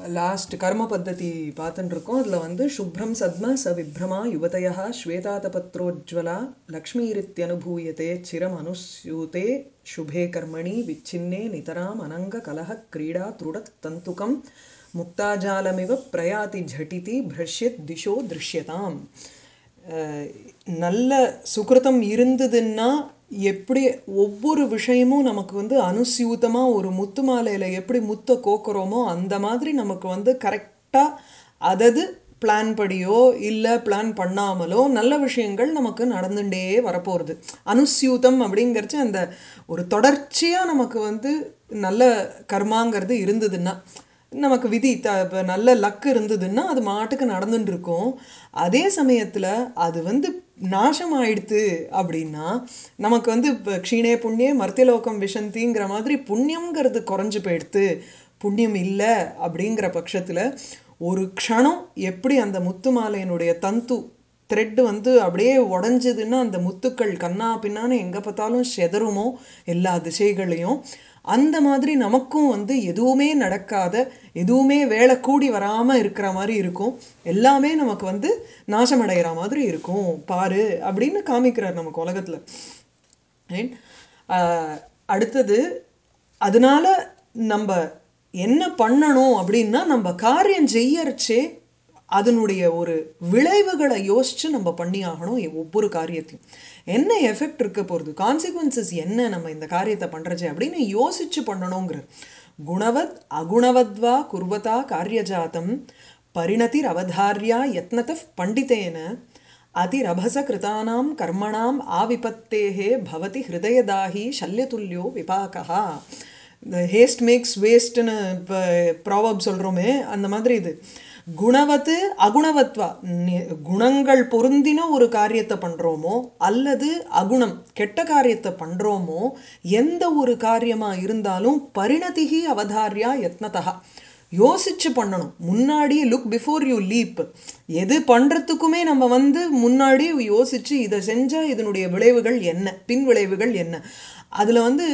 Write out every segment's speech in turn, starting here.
Last கர்ம பத்ததி பார்த்துட்டு இருக்கோம். அதில் வந்து சுப்ரம் சத்ம ச விப்ரமா யுவதயா ஸ்வேதாதபத்ரோஜ்வலா லக்ஷ்மீரித்யனுபூயதே சிரம் அனுஸ்யூதே சுபே கர்மணி விச்சின்னே நிதராம் அனங்க கலஹ கிரீடா துருடத் தந்துகம் முக்தாஜாலமிவ பிரயாதி ஜட்டிதி பிரஷ்யத் திஷோ திருஷ்யதாம். நல்ல சுகிருதம் இருந்ததுன்னா எப்படி ஒவ்வொரு விஷயமும் நமக்கு வந்து அனுசியூத்தமாக ஒரு முத்து மாலையில் எப்படி முத்தை கோக்குறோமோ அந்த மாதிரி நமக்கு வந்து கரெக்டாக அதது பிளான் படியோ இல்லை பிளான் பண்ணாமலோ நல்ல விஷயங்கள் நமக்கு நடந்துகிட்டே வரப்போகிறது. அனுசியூத்தம் அப்படிங்கிறச்சு அந்த ஒரு தொடர்ச்சியாக நமக்கு வந்து நல்ல கர்மாங்கிறது இருந்ததுன்னா, நமக்கு விதி நல்ல லக்கு இருந்ததுன்னா அது மாட்டுக்கு நடந்துட்டு இருக்கும். அதே சமயத்தில் அது வந்து நாசம் ஆயிடுத்து அப்படின்னா நமக்கு வந்து இப்போ க்ஷீணே புண்ணியே மர்த்தியலோகம் விஷந்திங்கிற மாதிரி புண்ணியங்கிறது குறைஞ்சு போயிடுத்து, புண்ணியம் இல்லை அப்படிங்கிற பட்சத்தில் ஒரு க்ஷணம் எப்படி அந்த முத்து மாலையினுடைய தந்து த்ரெட்டு வந்து அப்படியே உடஞ்சதுன்னா அந்த முத்துக்கள் கண்ணா பின்னான்னு எங்கே பார்த்தாலும் செதறுமோ எல்லா திசைகளையும், அந்த மாதிரி நமக்கும் வந்து எதுவுமே நடக்காத, எதுவுமே வேலை கூடி வராமல் இருக்கிற மாதிரி இருக்கும். எல்லாமே நமக்கு வந்து நாசமடைகிற மாதிரி இருக்கும் பாரு அப்படின்னு காமிக்கிறார் நமக்கு உலகத்தில். ரைட். அடுத்தது அதனால நம்ம என்ன பண்ணணும் அப்படின்னா, நம்ம காரியம் செய்யறச்சே அதனுடைய ஒரு விளைவுகளை யோசித்து நம்ம பண்ணி ஆகணும். ஒவ்வொரு காரியத்தையும் என்ன எஃபெக்ட் இருக்க போகிறது, கான்சிக்வன்சஸ் என்ன நம்ம இந்த காரியத்தை பண்ணுறச்சே அப்படின்னு யோசித்து பண்ணணுங்கிற. குணவத் அகுணவத்வா குர்வதா காரியஜாத்தம் பரிணதிர் அவதாரியா யத்னத பண்டிதேன அதிரபச கிருதானாம் கர்மணாம் ஆவிபத்தேஹே பவதி ஹிருதயதாஹி சல்யதுல்யோ விபாகா. இந்த ஹேஸ்ட் மேக்ஸ் வேஸ்ட்னு இப்போ ப்ராவர்ப் சொல்கிறோமே அந்த மாதிரி இது. குணவத்து அகுணவத்வா, குணங்கள் பொருந்தின ஒரு காரியத்தை பண்ணுறோமோ அல்லது அகுணம் கெட்ட காரியத்தை பண்ணுறோமோ, எந்த ஒரு காரியமாக இருந்தாலும் பரிணதிகி அவதாரியா யத்னதா யோசிச்சு பண்ணணும். முன்னாடி லுக் பிஃபோர் யூ லீப். எது பண்ணுறதுக்குமே நம்ம வந்து முன்னாடி யோசித்து இதை செஞ்சால் இதனுடைய விளைவுகள் என்ன, பின் விளைவுகள் என்ன. அதில் வந்து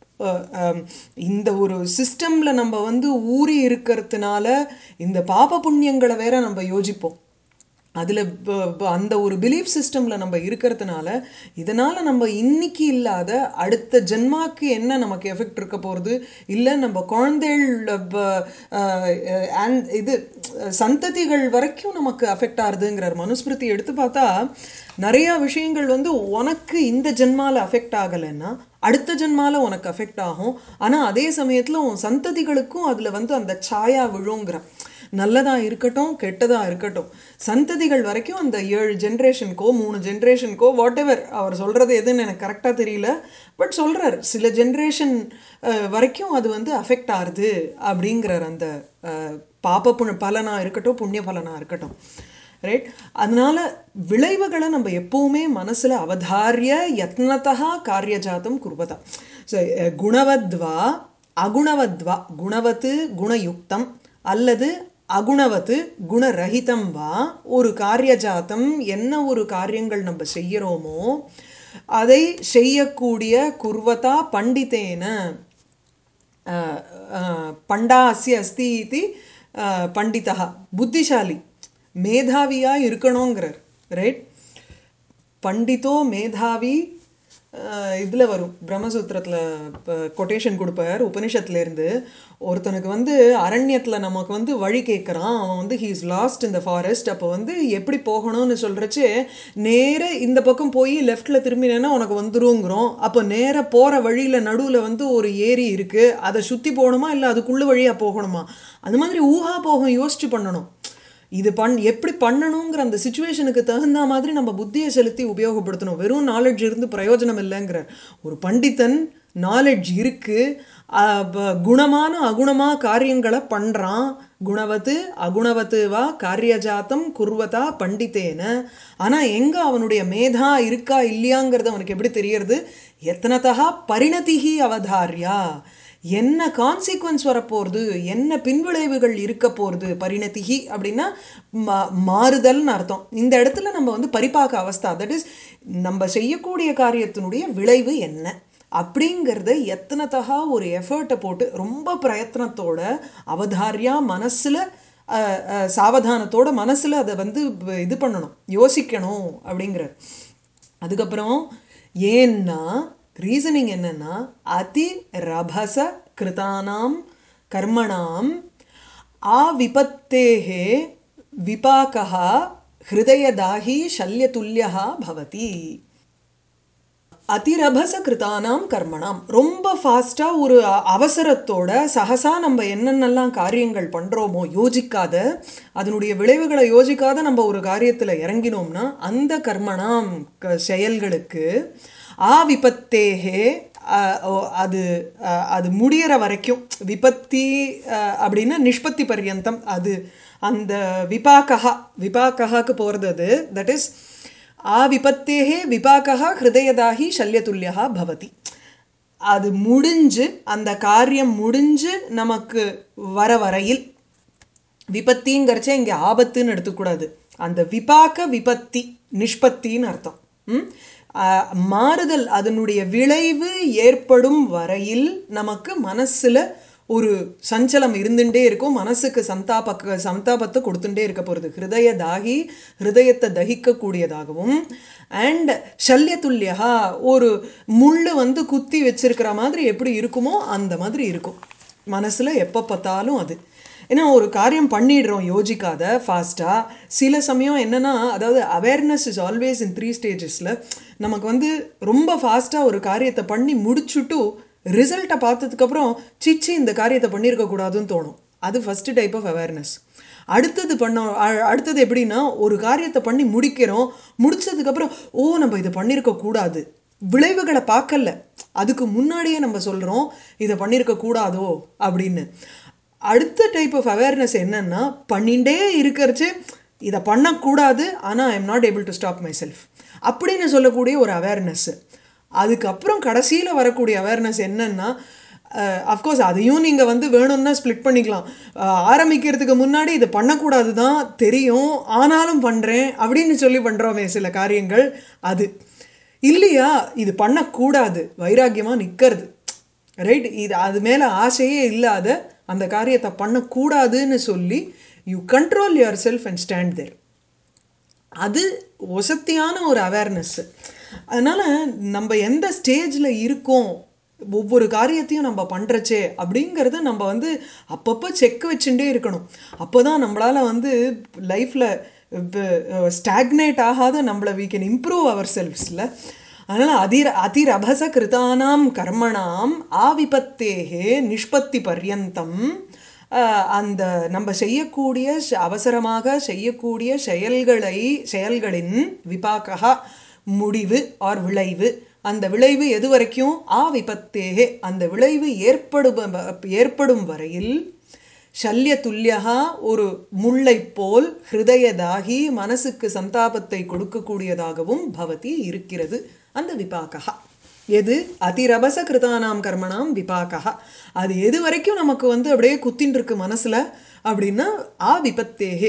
இந்த ஒரு சிஸ்டமில் நம்ம வந்து ஊறி இருக்கிறதுனால இந்த பாப புண்ணியங்களை வேற நம்ம யோசிப்போம். அதில் அந்த ஒரு பிலீஃப் சிஸ்டமில் நம்ம இருக்கிறதுனால இதனால் நம்ம இன்னைக்கு இல்லாத அடுத்த ஜென்மாக்கு என்ன நமக்கு எஃபெக்ட் இருக்க போகிறது, இல்லை நம்ம குழந்தைகள் இது சந்ததிகள் வரைக்கும் நமக்கு அஃபெக்ட் ஆகுதுங்கிறார். மனுஸ்மிருதி எடுத்து பார்த்தா நிறையா விஷயங்கள் வந்து உனக்கு இந்த ஜென்மாவில் அஃபெக்ட் ஆகலைன்னா அடுத்த ஜென்மாவில் உனக்கு அஃபெக்ட் ஆகும். ஆனால் அதே சமயத்தில் உன் சந்ததிகளுக்கும் அதில் வந்து அந்த சாயா விழுங்கிற. நல்லதாக இருக்கட்டும் கெட்டதாக இருக்கட்டும், சந்ததிகள் வரைக்கும் அந்த 7 ஜென்ரேஷனுக்கோ 3 ஜென்ரேஷனுக்கோ வாட் எவர், அவர் சொல்கிறது எதுன்னு எனக்கு கரெக்டாக தெரியல, பட் சொல்கிறார் சில ஜென்ரேஷன் வரைக்கும் அது வந்து அஃபெக்ட் ஆகுது அப்படிங்கிறார். அந்த பாப பலனாக இருக்கட்டும் புண்ணிய பலனாக இருக்கட்டும். ரைட். அதனால விளைவுகளை நம்ம எப்பவுமே மனசில் அவதாரிய யத்னதா காரியஜாத்தம் குர்வதா. ஸோ குணவத்வா அகுணவத்வா, குணவத்து குணயுக்தம் அல்லது அகுணவத்து குணரகிதம் வா, ஒரு காரியஜாத்தம் என்ன ஒரு காரியங்கள் நம்ம செய்கிறோமோ அதை செய்யக்கூடிய குர்வதா பண்டிதேன பண்டா அஸ்ய அஸ்தி இது பண்டிதா, புத்திசாலி மேதாவியாக இருக்கணுங்கிறார். ரைட். பண்டிதோ மேதாவி இதில் வரும் பிரம்மசூத்திரத்தில் கொட்டேஷன் கொடுப்பார் உபனிஷத்துலேருந்து. ஒருத்தனுக்கு வந்து அரண்யத்தில் நமக்கு வந்து வழி கேட்குறான், அவன் வந்து he is lost in the forest. அப்போ வந்து எப்படி போகணும்னு சொல்கிறச்சு, நேராக இந்த பக்கம் போய் லெஃப்டில் திரும்பினேன்னா உனக்கு வந்துருங்கிறோம். அப்போ நேராக போகிற வழியில் நடுவில் வந்து ஒரு ஏரி இருக்குது, அதை சுற்றி போகணுமா இல்லை அதுக்குள்ளே வழியாக போகணுமா, அது மாதிரி ஊகாபோகம் யோசித்து பண்ணணும். இது எப்படி பண்ணணுங்கிற அந்த சுச்சுவேஷனுக்கு தகுந்த மாதிரி நம்ம புத்தியை செலுத்தி உபயோகப்படுத்தணும். வெறும் நாலேஜ் இருந்து பிரயோஜனம் இல்லைங்கிற. ஒரு பண்டிதன் நாலேஜ் இருக்குது, குணமான அகுணமாக காரியங்களை பண்ணுறான். குணவத்து அகுணவத்து வா காரியஜாத்தம் குர்வதா பண்டித்தேன. ஆனால் எங்கே அவனுடைய மேதா இருக்கா இல்லையாங்கிறது அவனுக்கு எப்படி தெரியறது? எத்தனத்தகா பரிணதிகி அவதாரியா, என்ன கான்சிக்வன்ஸ் வரப்போகிறது, என்ன பின்விளைவுகள் இருக்க போகிறது. பரிணதிகி அப்படின்னா மாறுதல்னு அர்த்தம். இந்த இடத்துல நம்ம வந்து பரிபாக அவஸ்தா, தட் இஸ் நம்ம செய்யக்கூடிய காரியத்தினுடைய விளைவு என்ன, அப்படிங்கிறத எத்தனத்தகா ஒரு எஃபர்ட்டை போட்டு ரொம்ப பிரயத்னத்தோட அவதாரியா மனசில் சாவதானத்தோட மனசில் அதை வந்து இது பண்ணணும், யோசிக்கணும் அப்படிங்கிற. அதுக்கப்புறம் ஏன்னா ரீசனிங் என்னன்னா அதி ரபச கிருதானாம் கர்மணாம் ஆவிபத்தேஹே விபாகः ஹிருதயதாஹி சல்யதுல்யः பவதி. அதிரபச கிருதானாம் கர்மணாம், ரொம்ப ஃபாஸ்ட்டாக ஒரு அவசரத்தோட சகசா நம்ம என்னென்னலாம் காரியங்கள் பண்ணுறோமோ யோசிக்காத, அதனுடைய விளைவுகளை யோசிக்காத நம்ம ஒரு காரியத்தில் இறங்கினோம்னா அந்த கர்மணாம் செயல்களுக்கு ஆவிபத்தேகே அது அது முடிகிற வரைக்கும், விபத்தி அப்படின்னா நிஷ்பத்தி பர்யந்தம், அது அந்த விபாக்காக்கு போகிறது அது, தட் இஸ் ஆவிபத்தேகே விபாகா ஹிருதயதாஹி சல்யதுல்யா பவதி. அது முடிஞ்சு அந்த காரியம் முடிஞ்சு நமக்கு வர வரையில், விபத்திங்கிறச்சே இங்கே ஆபத்துன்னு எடுத்துக்கூடாது, அந்த விபத்தி நிஷ்பத்தின்னு அர்த்தம். மாறுதல் அதனுடைய விளைவு ஏற்படும் வரையில் நமக்கு மனசில் ஒரு சஞ்சலம் இருந்துகிட்டே இருக்கும், மனசுக்கு சந்தாபத்தை கொடுத்துட்டே இருக்க போகிறது. ஹிருதய தாகி, ஹிருதயத்தை தகிக்கக்கூடியதாகவும், அண்ட் சல்யதுல்யா ஒரு முள் வந்து குத்தி வச்சிருக்கிற மாதிரி எப்படி இருக்குமோ அந்த மாதிரி இருக்கும் மனசில் எப்போ பார்த்தாலும். அது ஏன்னா ஒரு காரியம் பண்ணிடுறோம் யோசிக்காத ஃபாஸ்ட்டாக. சில சமயம் என்னென்னா, அதாவது அவேர்னஸ் இஸ் ஆல்வேஸ் இன் 3 ஸ்டேஜஸில். நமக்கு வந்து ரொம்ப ஃபாஸ்ட்டாக ஒரு காரியத்தை பண்ணி முடிச்சுட்டு ரிசல்ட்டை பார்த்ததுக்கப்புறம் சிச்சி இந்த காரியத்தை பண்ணியிருக்கக்கூடாதுன்னு தோணும். அது ஃபஸ்ட்டு டைப் ஆஃப் அவேர்னஸ். அடுத்தது எப்படின்னா, ஒரு காரியத்தை பண்ணி முடிக்கிறோம், முடித்ததுக்கப்புறம் நம்ம இதை பண்ணியிருக்கக்கூடாது, விளைவுகளை பார்க்கல, அதுக்கு முன்னாடியே நம்ம சொல்கிறோம் இதை பண்ணியிருக்கக்கூடாதோ அப்படின்னு. அடுத்த டைப் ஆஃப் அவேர்னஸ் என்னன்னா, பண்ணிகிட்டே இருக்கிறச்சு இதை பண்ணக்கூடாது ஆனால் I am not able to stop myself அப்படின்னு சொல்லக்கூடிய ஒரு அவேர்னஸ்ஸு. அதுக்கப்புறம் கடைசியில் வரக்கூடிய அவேர்னஸ் என்னன்னா, அஃப்கோர்ஸ் அதையும் நீங்கள் வந்து வேணும்னா ஸ்ப்ளிட் பண்ணிக்கலாம். ஆரம்பிக்கிறதுக்கு முன்னாடி இது பண்ணக்கூடாது தான் தெரியும், ஆனாலும் பண்ணுறேன் அப்படின்னு சொல்லி பண்ணுறோமே சில காரியங்கள், அது இல்லையா இது பண்ணக்கூடாது வைராக்கியமாக நிற்கிறது, ரைட்? இது அது மேலே ஆசையே இல்லாத அந்த காரியத்தை பண்ணக்கூடாதுன்னு சொல்லி you control yourself and stand there. அது வசத்தியான ஒரு அவேர்னஸ்ஸு. அதனால் நம்ம எந்த ஸ்டேஜில் இருக்கோம், ஒவ்வொரு காரியத்தையும் நம்ம பண்ணுறச்சே அப்படிங்கிறத நம்ம வந்து அப்பப்போ செக் வச்சுட்டே இருக்கணும். அப்போ தான் நம்மளால் வந்து லைஃப்பில் ஸ்டாக்னேட் ஆகாத நம்மளை we can improve ourselves-ல. அதனால் அதிரபச கிருதானாம் கர்மணாம் ஆவிபத்தேகே நிஷ்பத்தி பர்யந்தம், அந்த நம்ம செய்யக்கூடிய அவசரமாக செய்யக்கூடிய செயல்களின் விபாகா முடிவு ஆர் விளைவு, அந்த விளைவு எது வரைக்கும், விபத்தேகே அந்த விளைவு ஏற்படும் வரையில், சல்யதுல்யா ஒரு முல்லை போல், ஹிருதயதாகி மனசுக்கு சந்தாபத்தை கொடுக்கக்கூடியதாகவும் பவதி இருக்கிறது அந்த விபாகா. எது அதிரபச கிருதானாம் கர்மணாம் விபாகா, அது எது வரைக்கும் நமக்கு வந்து அப்படியே குத்தின்னு இருக்கு மனசில் அப்படின்னா விபத்தேகே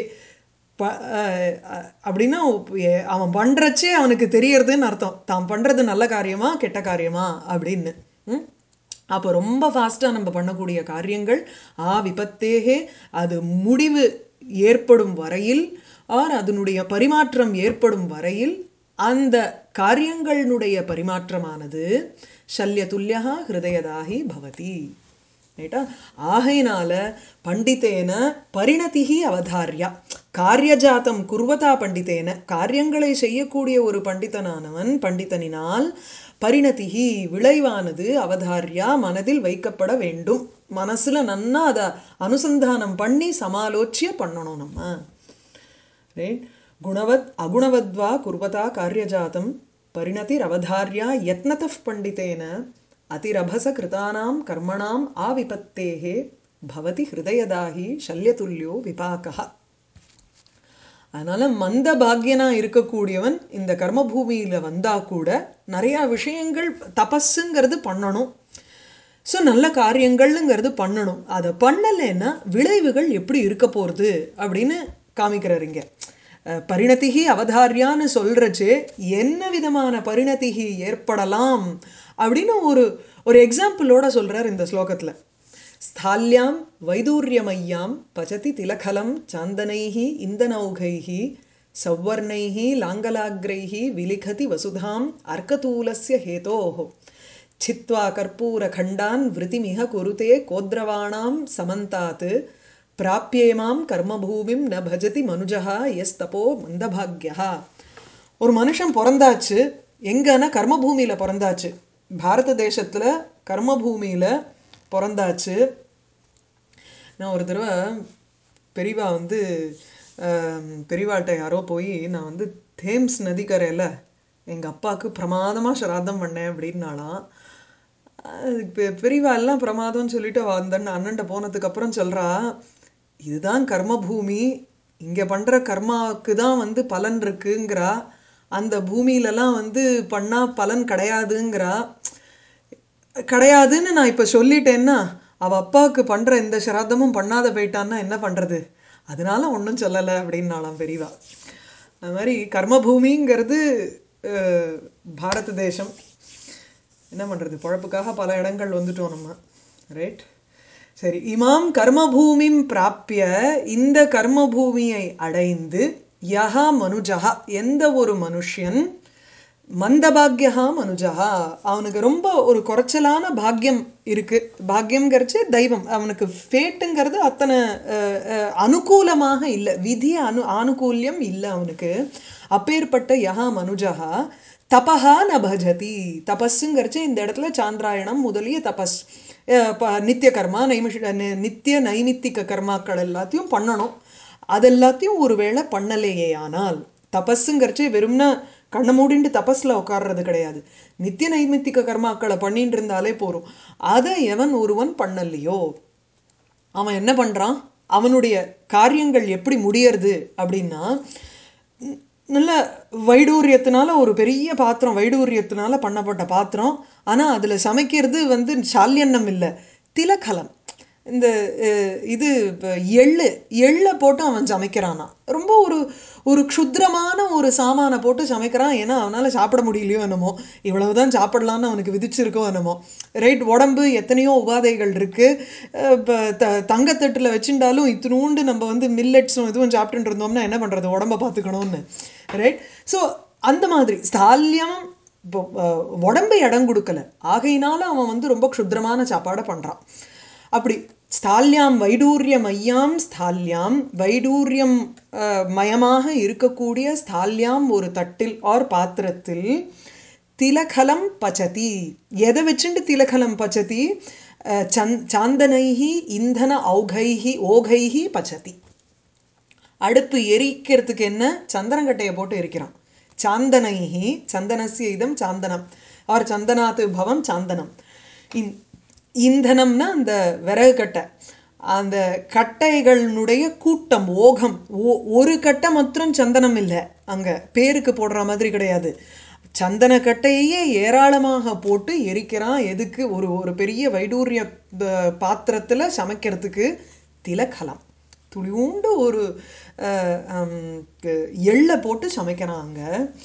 அப்படின்னா அவன் பண்ணுறச்சே அவனுக்கு தெரியறதுன்னு அர்த்தம், தான் பண்ணுறது நல்ல காரியமா கெட்ட காரியமா அப்படின்னு. அப்போ ரொம்ப ஃபாஸ்ட்டாக நம்ம பண்ணக்கூடிய காரியங்கள் விபத்தேகே அது முடிவு ஏற்படும் வரையில் ஆர் அதனுடைய பரிமாற்றம் ஏற்படும் வரையில் அந்த காரியங்களுடைய பரிமாற்றமானது சல்யதுல்யா ஹிருதயதாஹி பவதி, ரைட்டா? ஆகையினால பண்டிதேன பரிணதிஹி அவதாரியா, காரியஜாத்தம் குர்வதா பண்டிதேன, காரியங்களை செய்யக்கூடிய ஒரு பண்டிதனினால் பரிணதிஹி விளைவானது அவதாரியா மனதில் வைக்கப்பட வேண்டும். மனசில் நன்னா அதை அனுசந்தானம் பண்ணி சமாலோச்சிய பண்ணணும் நம்ம, ரைட்? அகுணவத்வா குர்வதா காரியஜாத்தம் பரிணதிர் அவதாரியா யத்னதः பண்டிதேன அதிரபச கிருதானாம் கர்மணாம் விபத்தேகே பவதி ஹிருதயதாஹி சல்யதுல்யோ விபாகா. அதனால் மந்த பாக்யனாக இருக்கக்கூடியவன் இந்த கர்மபூமியில் வந்தால் கூட நிறையா விஷயங்கள் தபஸுங்கிறது பண்ணணும், ஸோ நல்ல காரியங்கள்ங்கிறது பண்ணணும். அதை பண்ணலைன்னா விளைவுகள் எப்படி இருக்க போகிறது அப்படின்னு காமிக்கிறாருங்க. பரிணதிகி அவதாரியான்னு சொல்கிறச்சே என்ன விதமான பரிணதிகி ஏற்படலாம் அப்படின்னு ஒரு ஒரு எக்ஸாம்பிளோட சொல்றார் இந்த ஸ்லோகத்துல. ஸ்தால்யாம் வைதூர்யமய்யாம் பச்சதி திலகலம் சாந்தனைஹி இந்தனௌகைஹி சவ்வர்ணைஹி லாங்கலாக்ரைஹி விலிகதி வசுதாம் அர்க்கதூலஸ்ய ஹேதோஹ சித்வா கற்பூரகண்டான் விருத்திமிஹ குருதே கோத்ரவாணாம் சமந்தாத் பிராப்யேமாம் கர்மபூமிம் ந பஜதி மனுஜஹா எஸ் தபோ மந்தபாக்யா. ஒரு மனுஷன் பிறந்தாச்சு எங்கன்னா கர்மபூமியில் பிறந்தாச்சு. பாரத தேசத்தில் கர்மபூமியில் பிறந்தாச்சு. நான் ஒரு தடவை பெரியவா பெரியவாட்ட யாரோ போய் நான் தேம்ஸ் நதிக்கரையில் எங்கள் அப்பாவுக்கு பிரமாதமாக ஸ்ராத்தம் பண்ணேன் அப்படின்னாலாம். பெரியவா எல்லாம் பிரமாதம்னு சொல்லிட்டு அந்த அண்ணன்ட்ட போனதுக்கப்புறம் சொல்கிறா, இதுதான் கர்மபூமி, இங்கே பண்ணுற கர்மாவுக்கு தான் பலன் இருக்குங்கிறா, அந்த பூமியிலலாம் பண்ணால் பலன் கிடையாதுங்கிறா. கிடையாதுன்னு நான் இப்போ சொல்லிட்டேன்னா அவள் அப்பாவுக்கு பண்ணுற இந்த சிராதமும் பண்ணாத போயிட்டான்னா என்ன பண்ணுறது, அதனால ஒன்றும் சொல்லலை அப்படின்னாலாம் பெரியவா. அது மாதிரி கர்மபூமிங்கிறது பாரத தேசம். என்ன பண்ணுறது, பொழப்புக்காக பல இடங்கள் வந்துட்டோம் நம்ம, ரைட்? சரி, இமாம் கர்மபூமிம் பிராப்பிய, இந்த கர்மபூமியை அடைந்து, யஹா மனுஜஹா எந்த ஒரு மனுஷன், மந்தபாக்யா மனுஜஹா அவனுக்கு ரொம்ப ஒரு குறைச்சலான பாக்யம் இருக்கு. பாக்யம்ங்கிறச்சு தெய்வம், அவனுக்கு ஃபேட்டுங்கிறது அத்தனை அனுகூலமாக இல்லை, விதி ஆனுகூல்யம் இல்லை அவனுக்கு. அப்பேற்பட்ட யஹா மனுஜஹா தபஹா ந பஜதி. தபஸுங்கிறச்சு இந்த இடத்துல சாந்திராயணம் முதலிய தபஸ், நித்திய கர்மா நித்திய நைமித்திக கர்மாக்கள் எல்லாத்தையும் பண்ணணும். அதெல்லாத்தையும் ஒரு வேளை பண்ணலையே ஆனால், தபஸுங்கிறச்சு வெறும்னா கண்ணை மூடிண்டு தபஸில் உட்கார்றது கிடையாது, நித்திய நைமித்திக கர்மாக்களை பண்ணிட்டு இருந்தாலே போகிறோம். அதை எவன் ஒருவன் பண்ணலையோ அவன் என்ன பண்ணுறான், அவனுடைய காரியங்கள் எப்படி முடியறது அப்படின்னா, நல்ல வைடூரியத்தினால ஒரு பெரிய பாத்திரம், வைடூரியத்தினால பண்ணப்பட்ட பாத்திரம், ஆனால் அதில் சமைக்கிறது சால்யன்னம் இல்லை, திலகலம். இந்த இது எள்ளை போட்டு அவன் சமைக்கிறானா, ரொம்ப ஒரு ஒரு க்ஷுத்ரமான ஒரு சாமானை போட்டு சமைக்கிறான். ஏன்னா அவனால் சாப்பிட முடியலையோ என்னமோ, இவ்வளவுதான் சாப்பிடலான்னு அவனுக்கு விதிச்சிருக்கோ என்னமோ, ரைட்? உடம்பு எத்தனையோ உபாதைகள் இருக்குது. இப்போ தங்கத்தட்டில் வச்சுட்டாலும் இத்தினூண்டு நம்ம மில்லட்ஸும் இதுவும் சாப்பிட்டுட்டு இருந்தோம்னா என்ன பண்ணுறது, உடம்பை பார்த்துக்கணும்னு, ரைட்? ஸோ அந்த மாதிரி ஸ்தால்யம் இப்போ உடம்பு இடம் கொடுக்கல, ஆகையினால அவன் ரொம்ப க்ஷுத்ரமான சாப்பாடை பண்ணுறான். அப்படி ஸ்தால்யாம் வைடூரியமய்யாம், ஸ்தால்யாம் வைடூரியம் மயமாக இருக்கக்கூடிய ஸ்தால்யாம் ஒரு தட்டில் ஆர் பாத்திரத்தில், திலகலம் பச்சதி எதை வச்சுட்டு திலகலம் பச்சதி, சாந்தனைஹி இந்தன ஔகைஹி ஓகைஹி பச்சதி. அடுப்பு எரிக்கிறதுக்கு என்ன, சந்தனக்கட்டையை போட்டு எரிக்கிறான். சாந்தனைஹி சந்தனஸ்ய இதம் சாந்தனம் ஆர் சந்தனாத்து பவம் சாந்தனம். இந்தனம்னா அந்த விறகு கட்டை, அந்த கட்டைகளுடைய கூட்டம், ஓகம். ஒரு கட்டை மாத்திரம் சந்தனம் இல்லை, அங்கே பேருக்கு போடுற மாதிரி கிடையாது, சந்தன கட்டையே ஏராளமாக போட்டு எரிக்கிறான். எதுக்கு, ஒரு ஒரு பெரிய வைடூரிய பாத்திரத்தில் சமைக்கிறதுக்கு. திலகலம் துளியூண்டு ஒரு எள்ளை போட்டு சமைக்கிறாங்க.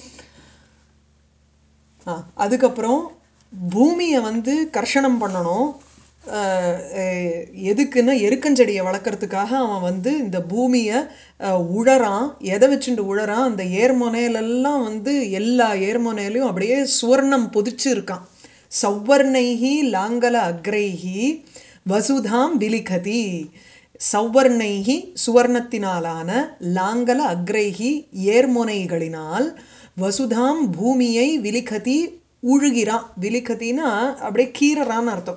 அதுக்கப்புறம் பூமியை கர்ஷணம் பண்ணணும். எதுக்குன்னா எருக்கஞ்செடியை வளர்க்குறதுக்காக அவன் இந்த பூமியை உழறான். எதை வச்சுட்டு உழறான், அந்த ஏர்மொனையிலெல்லாம் எல்லா ஏர்மொனையிலையும் அப்படியே சுவர்ணம் பொதிச்சு இருக்கான். சவ்வர்ணைஹி லாங்கல அக்ரைஹி வசுதாம் விலிகதி. சவ்வர்ணைஹி சுவர்ணத்தினாலான, லாங்கல அக்ரைஹி ஏர்மொனைகளினால், வசுதாம் பூமியை விலிகதி உழுகிறான். விலிகத்தின்னா அப்படியே கீறறான்னு அர்த்தம்.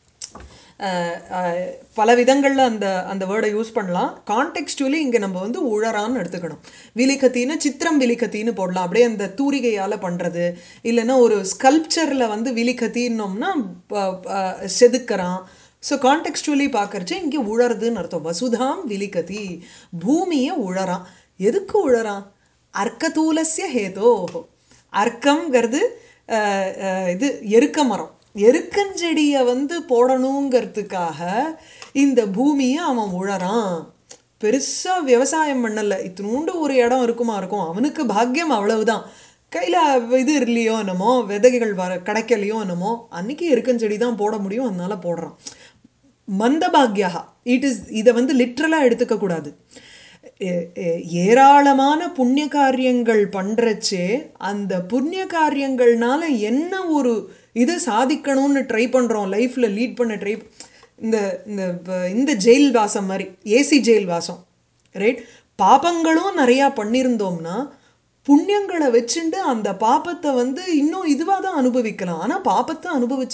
பல விதங்களில் அந்த அந்த வேர்டை யூஸ் பண்ணலாம். கான்டெக்ஸ்டுவலி இங்கே நம்ம உழறான்னு எடுத்துக்கணும். விலிகத்தின்னு சித்திரம் விலிகத்தின்னு போடலாம், அப்படியே அந்த தூரிகையால் பண்ணுறது. இல்லைன்னா ஒரு ஸ்கல்ப்சரில் விலிகத்தின்னோம்னா செதுக்கிறான். ஸோ கான்டெக்ஸ்டுவலி பார்க்கறச்சு இங்கே உழறதுன்னு அர்த்தம். வசுதாம் விலிகதி, பூமியை உழறான். எதுக்கு உழறான், அர்க்கதூலஸ்ய ஹேதோ. அர்க்கம்ங்கிறது இது எருக்க மரம், எருக்கஞ்செடியை போடணுங்கிறதுக்காக இந்த பூமியை அவன் உழறான். பெருசாக விவசாயம் பண்ணலை, இத்தினூண்டு ஒரு இடம் இருக்கும், அவனுக்கு பாக்கியம் அவ்வளவுதான். கையில் இது இல்லையோ என்னமோ, விதைகள் கிடைக்கலையோ என்னமோ, அன்றைக்கி எருக்கஞ்செடி தான் போட முடியும், அதனால் போடுறான். மந்தபாக்யா, இதை வந்து லிட்ரலாக எடுத்துக்கக்கூடாது. ஏராளமான புண்ணிய காரியங்கள் பண்ணுறச்சே அந்த புண்ணிய காரியங்கள்னால என்ன ஒரு இது சாதிக்கணும்னு ட்ரை பண்ணுறோம், லைஃப்பில் லீட் பண்ண ட்ரை, இந்த இந்த ஜெயில் வாசம் மாதிரி, ஏசி ஜெயில் வாசம், ரைட்? பாபங்களும் நிறையா பண்ணியிருந்தோம்னா புண்ணியங்களை வச்சுட்டு அந்த பாப்பத்தை வந்து இன்னும் இதுவாக தான் அனுபவிக்கலாம். ஆனால் பாப்பத்தை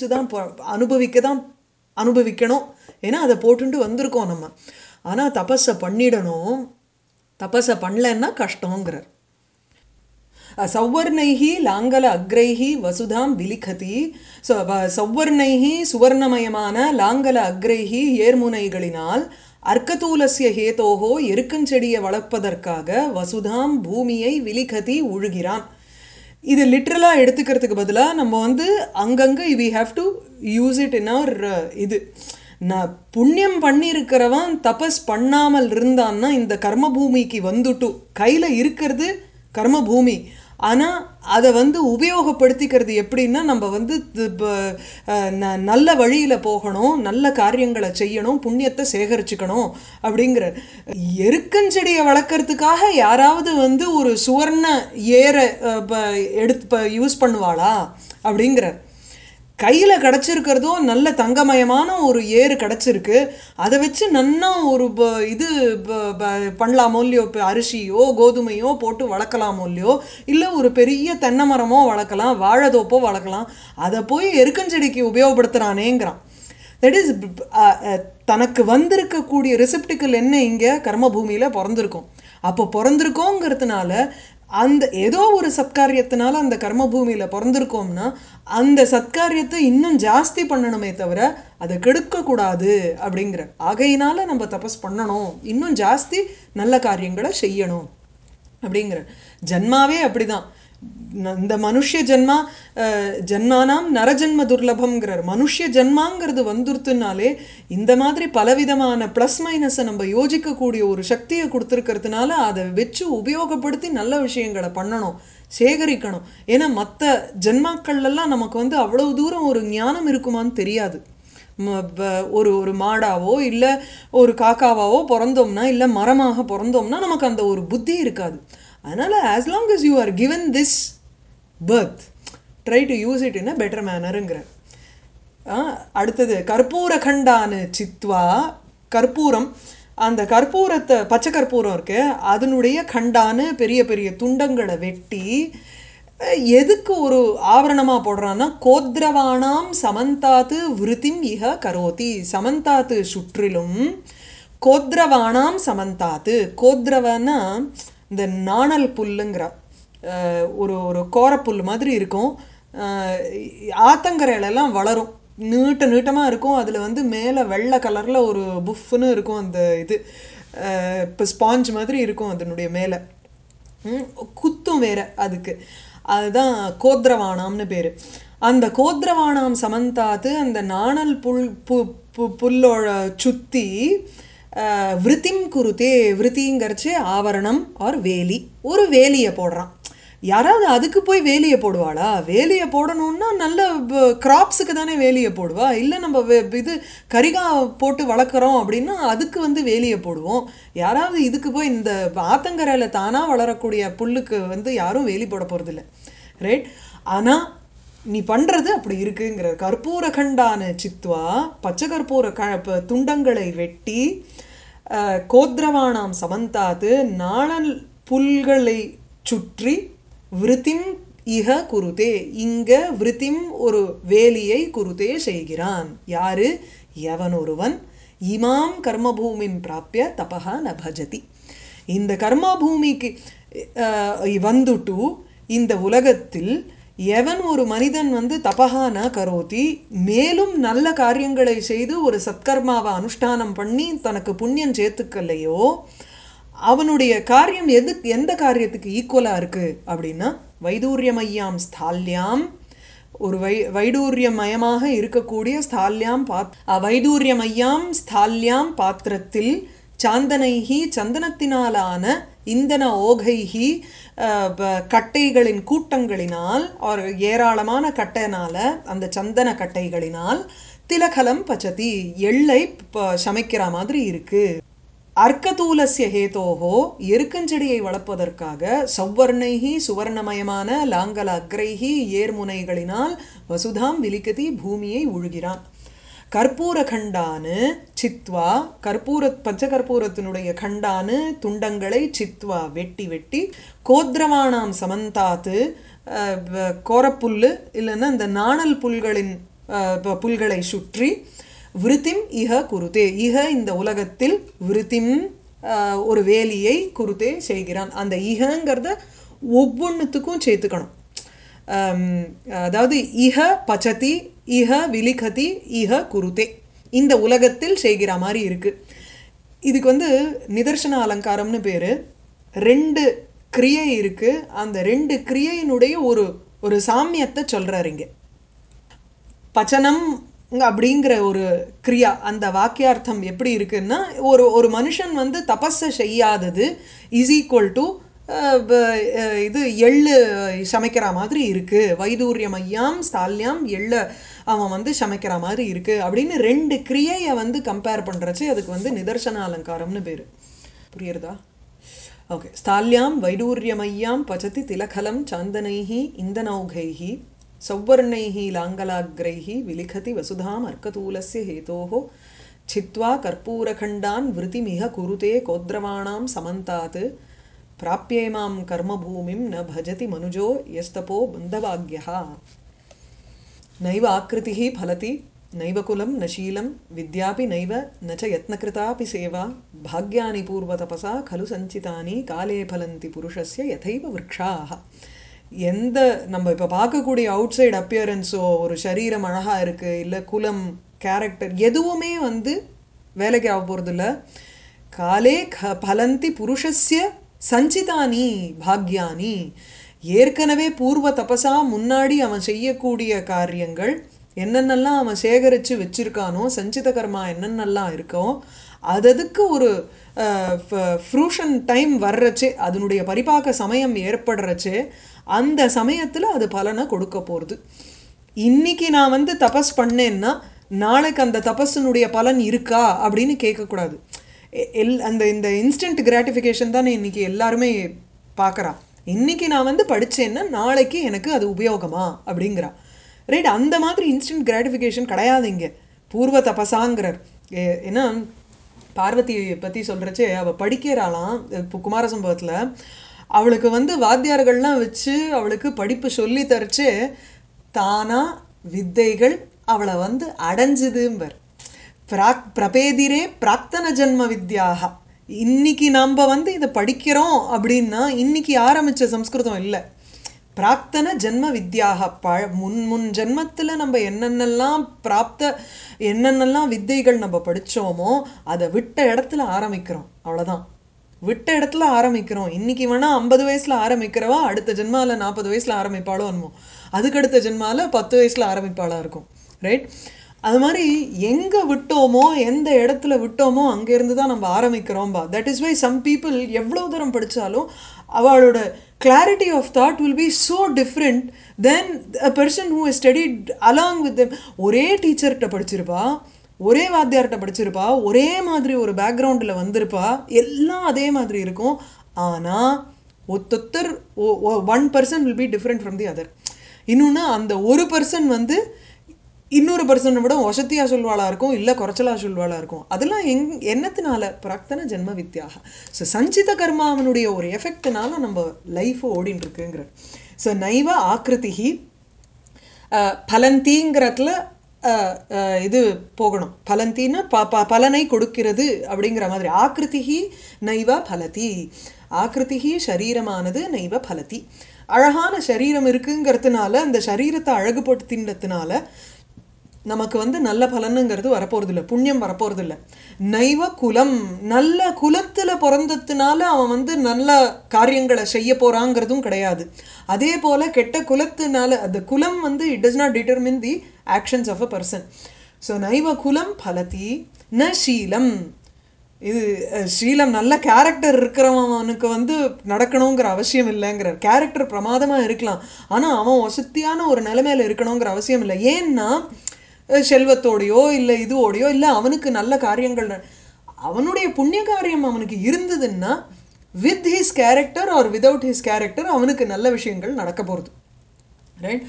அனுபவிக்கணும். ஏன்னா அதை போட்டுட்டு வந்திருக்கோம் நம்ம. ஆனால் தபஸை பண்ணிடணும். தபஸை பண்ணலன்னா கஷ்டங்கிறார். சௌவர்ணைஹி லாங்கல அக்ரைஹி வசுதாம் விலிகதி. ஸோ சௌவர்ணைஹி சுவர்ணமயமான லாங்கல அக்ரைஹி ஏர்முனைகளினால் அர்க்கதூலசிய ஹேதோஹோ எருக்கஞ்செடியை வளர்ப்பதற்காக வசுதாம் பூமியை விலிகதி உழுகிறான். இது லிட்ரலாக எடுத்துக்கிறதுக்கு பதிலாக நம்ம வந்து அங்கங்கே we have to use it in our இது. நான் புண்ணியம் பண்ணியிருக்கிறவன் தபஸ் பண்ணாமல் இருந்தான்னா இந்த கர்மபூமிக்கு வந்துட்டு கையில் இருக்கிறது கர்மபூமி. ஆனால் அதை வந்து உபயோகப்படுத்திக்கிறது எப்படின்னா, நம்ம வந்து நல்ல வழியில் போகணும், நல்ல காரியங்களை செய்யணும், புண்ணியத்தை சேகரிச்சுக்கணும் அப்படிங்கிற. எருக்கஞ்செடியை வளர்க்குறதுக்காக யாராவது வந்து ஒரு சுவர்ண ஏரை எடுத்து யூஸ் பண்ணுவாளா அப்படிங்கிற. கையில் கிடச்சிருக்கிறதோ நல்ல தங்கமயமான ஒரு ஏறு கிடச்சிருக்கு, அதை வச்சு நன்னா ஒரு இது பண்ணலாமோ இல்லையோ, இப்போ அரிசியோ கோதுமையோ போட்டு வளர்க்கலாமோ இல்லையோ, இல்லை ஒரு பெரிய தென்னை மரமோ வளர்க்கலாம், வாழைத்தோப்போ வளர்க்கலாம். அதை போய் எருக்கஞ்செடிக்கு உபயோகப்படுத்துகிறானேங்கிறான். தட் இஸ் தனக்கு வந்திருக்கக்கூடிய ரெசிப்டிக்கல் என்ன, இங்கே கர்மபூமியில் பிறந்திருக்கோம். அப்போ பிறந்திருக்கோங்கிறதுனால அந்த ஏதோ ஒரு சத்காரியத்தினால அந்த கர்மபூமியில் பிறந்திருக்கோம்னா அந்த சத்காரியத்தை இன்னும் ஜாஸ்தி பண்ணணுமே தவிர அதை கெடுக்கக்கூடாது அப்படிங்கிற. ஆகையினால நம்ம தபஸ் பண்ணணும், இன்னும் ஜாஸ்தி நல்ல காரியங்களை செய்யணும் அப்படிங்கிற. ஜன்மாவே அப்படிதான். இந்த மனுஷ ஜன்மா ஜன்மானாம் நரஜன்ம துர்லபம்ங்கிறார். மனுஷ ஜன்மாங்கிறது வந்துருத்துனாலே இந்த மாதிரி பலவிதமான ப்ளஸ் மைனஸை நம்ம யோசிக்கக்கூடிய ஒரு சக்தியை கொடுத்துருக்கிறதுனால அதை வச்சு உபயோகப்படுத்தி நல்ல விஷயங்களை பண்ணணும், சேகரிக்கணும். ஏன்னா மற்ற ஜன்மாக்கள்லாம் நமக்கு வந்து அவ்வளவு தூரம் ஒரு ஞானம் இருக்குமான்னு தெரியாது. ஒரு மாடாவோ இல்லை ஒரு காக்காவாவோ பிறந்தோம்னா, இல்லை மரமாக பிறந்தோம்னா நமக்கு அந்த ஒரு புத்தி இருக்காது. அதனால் as long as you are given this birth, try to use it in a better mannerங்கிற. அடுத்தது கற்பூர கண்டானு சித்வா. கற்பூரம், அந்த கற்பூரத்தை, பச்சை கற்பூரம் இருக்கு, அதனுடைய கண்டானு பெரிய பெரிய துண்டங்களை வெட்டி எதுக்கு ஒரு ஆவரணமாக போடுறான்னா, கோத்ரவானாம் சமந்தாத்து விருத்திம் இஹ கரோதி. சமந்தாத்து சுற்றிலும், கோத்ரவானாம் சமந்தாத்து. கோத்ரவனா இந்த நாணல் புல்லுங்கிற ஒரு ஒரு கோரப்புல் மாதிரி இருக்கும், ஆத்தங்கரையிலலாம் வளரும், நீட்டமாக இருக்கும். அதில் வந்து மேலே வெள்ளை கலரில் ஒரு புஃப்னு இருக்கும், அந்த இது இப்போ ஸ்பாஞ்ச் மாதிரி இருக்கும் அதனுடைய மேலே, குத்தும் வேற அதுக்கு. அதுதான் கோத்ரவானாம்னு பேர். அந்த கோத்ரவானாம் சமந்தாத்து அந்த நாணல் புல்லோட சுற்றி விருத்திம் குருத்தே. விருத்திங்கிறச்சு ஆவரணம் ஆர் வேலி, ஒரு வேலியை போடுறான். யாராவது அதுக்கு போய் வேலியை போடுவாளா? வேலியை போடணுன்னா நல்ல கிராப்ஸுக்கு தானே வேலியை போடுவா. இல்லை நம்ம இது கரிகா போட்டு வளர்க்குறோம் அப்படின்னா அதுக்கு வந்து வேலியை போடுவோம். யாராவது இதுக்கு போய் இந்த ஆத்தங்கரையில் தானாக வளரக்கூடிய புல்லுக்கு வந்து யாரும் வேலி போட போகிறதில்ல, ரைட்? ஆனால் நீ பண்ணுறது அப்படி இருக்குங்கிற. கற்பூர கண்டான சித்வா, பச்சை கற்பூர துண்டங்களை வெட்டி, கோத்ரவானாம் சமந்தாத்து நாணல் புல்களை சுற்றி, விருத்திம் இஹ குருதே, இங்க விருத்திம் ஒரு வேலியை குருதே செய்கிறான். யாரு? எவன் ஒருவன் இமாம் கர்மபூமிம் பிராப்பிய தபஹா ந பஜதி. இந்த கர்மபூமிக்கு வந்துட்டு இந்த உலகத்தில் எவன் ஒரு மனிதன் வந்து தபஹான கரோதி, மேலும் நல்ல காரியங்களை செய்து ஒரு சத்கர்மாவை அனுஷ்டானம் பண்ணி தனக்கு புண்ணியம் சேர்த்துக்கலையோ, அவனுடைய காரியம் எந்த காரியத்துக்கு ஈக்குவலாக இருக்குது அப்படின்னா, வைடூரியமய்யாம் ஸ்தால்யாம், ஒரு வைடூரியமயமாக இருக்கக்கூடிய ஸ்தால்யாம் வைடூரியமய்யாம் ஸ்தால்யாம் பாத்திரத்தில் சாந்தனைஹி சந்தனத்தினாலான இந்தன ஓகைஹி கட்டைகளின் கூட்டங்களினால் ஒரு ஏராளமான கட்டைனால அந்த சந்தன கட்டைகளினால் திலகலம் பச்சதி எள்ளை சமைக்கிற மாதிரி இருக்கு. அர்க்கதூலஸ்ய ஹேதோஹோ எருக்கஞ்செடியை வளர்ப்பதற்காக சவ்வர்ணைஹி சுவர்ணமயமான லாங்கல அக்ரைஹி ஏர்முனைகளினால் வசுதாம் விலிகதி பூமியை உழுகிறான். கற்பூர கண்டானு சித்வா பஞ்சகற்பூரத்தினுடைய கண்டானு துண்டங்களை சித்வா வெட்டி வெட்டி கோத்ரவானாம் சமந்தாத்து கோரப்புல்லு இல்லைன்னா இந்த நாணல் புல்களை சுற்றி விருத்திம் இஹ குருதே இஹ இந்த உலகத்தில் விருத்திம் ஒரு வேலியை குருதே செய்கிறான். அந்த இஹங்கிறத ஒவ்வொன்றுத்துக்கும் சேர்த்துக்கணும். அதாவது இஹ பச்சதி இஹ விலிகதி இஹ குருதே இந்த உலகத்தில் செய்கிற மாதிரி இருக்கு. இதுக்கு நிதர்சன அலங்காரம்னு பேரு. 2 கிரியை இருக்கு. அந்த 2 கிரியையினுடைய ஒரு சாமியத்தை சொல்றாரு இங்க. பச்சனம் அப்படிங்கிற ஒரு கிரியா அந்த வாக்கியார்த்தம் எப்படி இருக்குன்னா ஒரு மனுஷன் தபஸை செய்யாதது இஸ் ஈக்குவல் டு இது எள்ளு சமைக்கிற மாதிரி இருக்கு. வைதூரியமையாம் ஸ்தால்யாம் எள்ள அவன் சமைக்கிற மாதிரி இருக்கு அப்படின்னு 2 கிரியையை கம்பேர் பண்றச்சு அதுக்கு நிதர்சன அலங்காரம்னு பேரு. புரியுறதா? ஓகே. ஸ்தால்யாம் வைடூரியமையாம் பச்சதி திலகலம் சாந்தனைஹி இந்தனௌகைஹி சௌவர்ணைஹி லாங்கலாக்ரைஹி விலிகதி வசுதாம் அர்க்கதூலஸ்ய ஹேதோஹோ சித்வா கற்பூரகண்டான் விருத்திமிஹ குருதே கோத்ரவாணாம் சமந்தாத் பிராப்யேமாம் கர்மபூமிம் ந பஜதி மனுஜோ யஸ்தபோ பந்தவாக்யஹ. நைவ ஆக்ருதிஹி பலதி நைவ குலம் ந சீலம் வித்யாபி நைவ ந ச யத்னகிருதாபி சேவா பாக்யானி பூர்வதபசா கலு சஞ்சிதானி காலே பலந்தி புருஷஸ்ய யதைவ விருக்ஷாஹ. எந்த நம்ம இப்போ பார்க்கக்கூடிய அவுட் சைடு அப்பியரன்ஸோ ஒரு சரீரம் அழகாக இருக்குது இல்லை குலம் கேரக்டர் எதுவுமே வேலைக்கு ஆக போகிறதில்ல. காலே பலந்தி புருஷஸ்ய சஞ்சிதானி பாக்யானி ஏற்கனவே பூர்வ தபசா முன்னாடி அவன் செய்யக்கூடிய காரியங்கள் என்னென்னலாம் அவன் சேகரித்து வச்சிருக்கானோ சஞ்சித கர்மா என்னென்னலாம் இருக்கோ அதுக்கு ஒரு ஃப்ரூஷன் டைம் வர்றச்சு அதனுடைய பரிபாக்க சமயம் ஏற்படுறச்சு அந்த சமயத்தில் அது பலனை கொடுக்க போகிறது. இன்னைக்கு நான் தபஸ் பண்ணேன்னா நாளைக்கு அந்த தபஸினுடைய பலன் இருக்கா அப்படின்னு கேட்கக்கூடாது. அந்த இந்த இன்ஸ்டன்ட் கிராட்டிஃபிகேஷன் தானே இன்றைக்கி எல்லாருமே பார்க்குறா. இன்றைக்கி நான் படித்தேன்னா நாளைக்கு எனக்கு அது உபயோகமா அப்படிங்கிறா. ரைட்? அந்த மாதிரி இன்ஸ்டன்ட் கிராட்டிஃபிகேஷன் கிடையாது இங்கே. பூர்வ தபசாங்கிறார். ஏன்னா பார்வதியை பற்றி சொல்கிறச்சே அவள் படிக்கிறாளாம் இப்போ குமார சம்பவத்தில். அவளுக்கு வாத்தியார்கள்லாம் வச்சு அவளுக்கு படிப்பு சொல்லி தரச்சு தானா வித்தைகள் அவளை அடைஞ்சுதும்பர். பிரபேதிரே பிராக்தன ஜன்ம வித்யாக. இன்னைக்கு நம்ம இதை படிக்கிறோம் அப்படின்னா இன்னைக்கு ஆரம்பித்த சம்ஸ்கிருதம் இல்லை. பிராக்தன ஜன்ம வித்யாக முன் ஜென்மத்தில் நம்ம என்னென்னலாம் என்னென்னலாம் வித்தைகள் நம்ம படித்தோமோ அதை விட்ட இடத்துல ஆரம்பிக்கிறோம். அவ்வளோதான், விட்ட இடத்துல ஆரம்பிக்கிறோம். இன்றைக்கி வேணால் 50 வயசில் ஆரம்பிக்கிறவா அடுத்த ஜென்மாவில் 40 வயசில் ஆரம்பிப்பாளோ என்னமோ, அதுக்கடுத்த ஜென்மாவில் 10 வயசில் ஆரம்பிப்பாளாக இருக்கும். ரைட்? அது மாதிரி எங்கே விட்டோமோ எந்த இடத்துல விட்டோமோ அங்கேருந்து தான் நம்ம ஆரம்பிக்கிறோம்பா. That is why some people எவ்வளோ தூரம் படித்தாலும் அவளோட clarity of thought will be so different then a person who is studied along with them. ஒரே டீச்சர்கிட்ட படிச்சிருப்பா, ஒரே வாத்தியார்கிட்ட படிச்சிருப்பா, ஒரே மாதிரி ஒரு பேக்ரவுண்டில் வந்திருப்பா, எல்லாம் அதே மாதிரி இருக்கும். ஆனால் ஒருத்தர் 1% will be different from the other. இன்னொன்று அந்த ஒரு பர்சன் இன்னொரு பர்சனை விட வசதியாக சொல்வாளாக இருக்கும், இல்லை குறைச்சலாக சொல்வாளாக இருக்கும். அதெல்லாம் என்னத்தினால? பிராக்தன ஜென்ம வித்யாக. ஸோ சஞ்சித கர்மாவனுடைய ஒரு எஃபெக்ட்னால நம்ம லைஃபு ஓடின்னு இருக்குங்கிற. ஸோ நைவ ஆக்ருதிஹி பலந்திங்கிறதுல இது போகணும். பலந்தின்னா பலனை கொடுக்கிறது அப்படிங்கிற மாதிரி. ஆக்ருதிஹி நைவ பலதி. ஆக்ருதிஹி சரீரமானது நைவ பலதி. அழகான சரீரம் இருக்குங்கிறதுனால அந்த சரீரத்தை அழகுபடுத்தினதுனால நமக்கு நல்ல பலனுங்கிறது வரப்போகிறதில்ல, புண்ணியம் வரப்போகிறதில்ல. நைவ குலம், நல்ல குலத்தில் பிறந்ததுனால அவன் நல்ல காரியங்களை செய்ய போகிறாங்கிறதும் கிடையாது. அதே போல் கெட்ட குலத்தினால அந்த குலம் it does not determine the actions of a person. So நைவ குலம் பலதி ந சீலம். இது ஷீலம் நல்ல கேரக்டர் இருக்கிறவனுக்கு வந்து நடக்கணுங்கிற அவசியம் இல்லைங்கிறார். கேரக்டர் பிரமாதமாக இருக்கலாம், ஆனால் அவன் வசதியான ஒரு நிலைமையில் இருக்கணுங்கிற அவசியம் இல்லை. ஏன்னா செல்வத்தோடையோ இல்லை இதுவோடையோ இல்லை அவனுக்கு நல்ல காரியங்கள் அவனுடைய புண்ணிய காரியம் அவனுக்கு இருந்ததுன்னா with his character or without his character அவனுக்கு நல்ல விஷயங்கள் நடக்க போகிறது. ரைட்.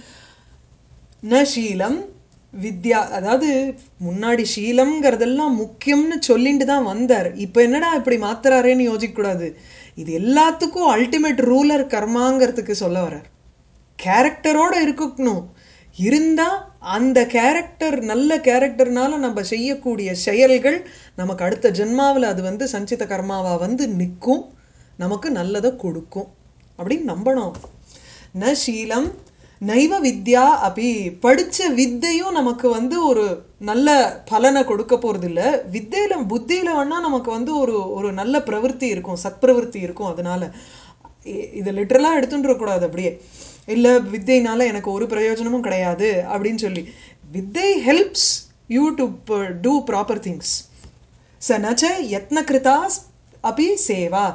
ந ஷீலம் வித்யா, அதாவது முன்னாடி ஷீலம்ங்கிறதெல்லாம் முக்கியம்னு சொல்லிட்டு தான் வந்தார். இப்போ என்னடா இப்படி மாத்துறாரேன்னு யோசிக்கக்கூடாது. இது எல்லாத்துக்கும் அல்டிமேட் ரூலர் கர்மாங்கிறதுக்கு சொல்ல வர்றார். கேரக்டரோடு இருக்கணும், இருந்தால் அந்த கேரக்டர் நல்ல கேரக்டர்னால நம்ம செய்யக்கூடிய செயல்கள் நமக்கு அடுத்த ஜென்மாவில் அது வந்து சஞ்சித கர்மாவாக வந்து நிற்கும், நமக்கு நல்லதை கொடுக்கும் அப்படின்னு நம்பணும். ந ஷீலம் நைவ வித்யா அப்படி படித்த வித்தையும் நமக்கு வந்து ஒரு நல்ல பலனை கொடுக்க போகிறது இல்லை. வித்தையில் புத்தியில் வேணால் நமக்கு வந்து ஒரு ஒரு நல்ல பிரவருத்தி இருக்கும், சத்பிரவருத்தி இருக்கும். அதனால் இதை லிட்ரலாக எடுத்துட்டு இருக்கக்கூடாது. அப்படியே இல்லை வித்தையினால் எனக்கு ஒரு பிரயோஜனமும் கிடையாது அப்படின்னு சொல்லி. வித்தை helps you to do proper things. ச நச்ச யத்னகிருதா அப்படி சேவா.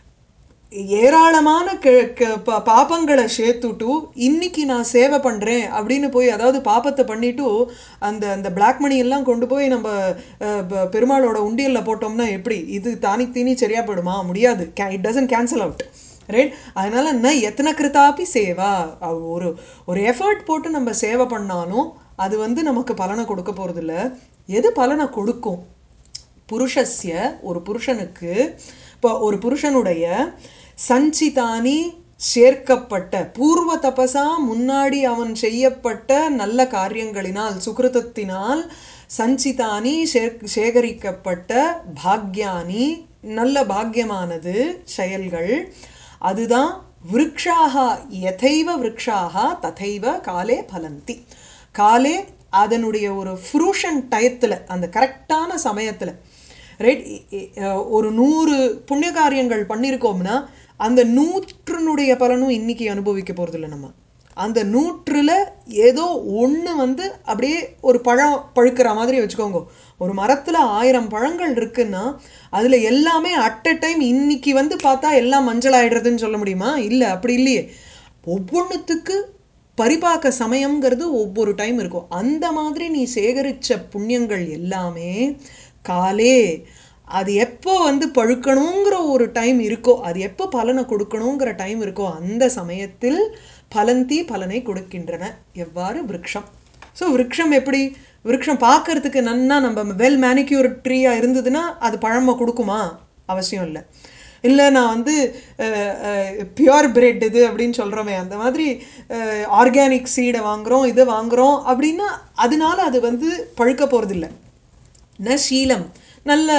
ஏராளமான பாப்பங்களை சேர்த்துட்டு இன்னைக்கு நான் சேவை பண்ணுறேன் அப்படின்னு போய், அதாவது பாப்பத்தை பண்ணிவிட்டு அந்த அந்த பிளாக் மணி எல்லாம் கொண்டு போய் நம்ம பெருமாளோட உண்டியலில் போட்டோம்னா எப்படி இது தானிக்கு தீனி சரியாக போயிடுமா? முடியாது. It doesn't cancel out. Right. அதனால் ந எத்தனை கிருத்தாப்பி சேவா, ஒரு ஒரு எஃபர்ட் போட்டு நம்ம சேவை பண்ணாலும் அது வந்து நமக்கு பலனை கொடுக்க போகிறதில்ல. எது பலனை கொடுக்கும்? புருஷஸ்ய, ஒரு புருஷனுக்கு, இப்போ ஒரு புருஷனுடைய சஞ்சிதானி சேர்க்கப்பட்ட பூர்வ தபசா முன்னாடி அவன் செய்யப்பட்ட நல்ல காரியங்களினால் சுகிருதத்தினால் சஞ்சிதானி சேகரிக்கப்பட்ட பாக்யானி நல்ல பாக்யமானது செயல்கள், அதுதான் விருக்ஷாக யதைவ விருக்ஷாக ததைவ காலே பலந்தி. காலே அதனுடைய ஒரு ஃப்ரூஷன் டயத்தில், அந்த கரெக்டான சமயத்தில். ரைட். ஒரு 100 புண்ணிய காரியங்கள் பண்ணியிருக்கோம்னா அந்த 100னுடைய பலனும் இன்னைக்கு அனுபவிக்க போகிறதில்ல. நம்ம அந்த 100ல் ஏதோ ஒன்று வந்து அப்படியே ஒரு பழம் பழுக்கிற மாதிரி வச்சுக்கோங்க. ஒரு மரத்தில் 1000 பழங்கள் இருக்குன்னா அதில் எல்லாமே அட் அ டைம் இன்னைக்கு வந்து பார்த்தா எல்லாம் மஞ்சள் ஆயிடுறதுன்னு சொல்ல முடியுமா? இல்லை, அப்படி இல்லையே. ஒவ்வொன்றுத்துக்கு பரிபாக்க சமயங்கிறது ஒவ்வொரு டைம் இருக்கும். அந்த மாதிரி நீ சேகரித்த புண்ணியங்கள் எல்லாமே காலே, அது எப்போ வந்து பழுக்கணுங்கிற ஒரு டைம் இருக்கோ, அது எப்போ பலனை கொடுக்கணுங்கிற டைம் இருக்கோ அந்த சமயத்தில் பலந்தி பலனை கொடுக்கின்றன. எவ்வாறு? விருட்சம். ஸோ விருட்சம் எப்படி? விருட்சம் பார்க்கறதுக்கு நன்னா நம்ம வெல் மேனிக்யூர் ட்ரீயாக இருந்ததுன்னா அது பழமை கொடுக்குமா? அவசியம் இல்லை. இல்லை நான் வந்து பியூர் பிரெட் இது அப்படின்னு சொல்கிறோமே, அந்த மாதிரி ஆர்கானிக் சீடை வாங்குகிறோம் இதை வாங்குகிறோம் அப்படின்னா அதனால அது வந்து பழுக்க போகிறதில்ல. ந ஷீலம் நல்ல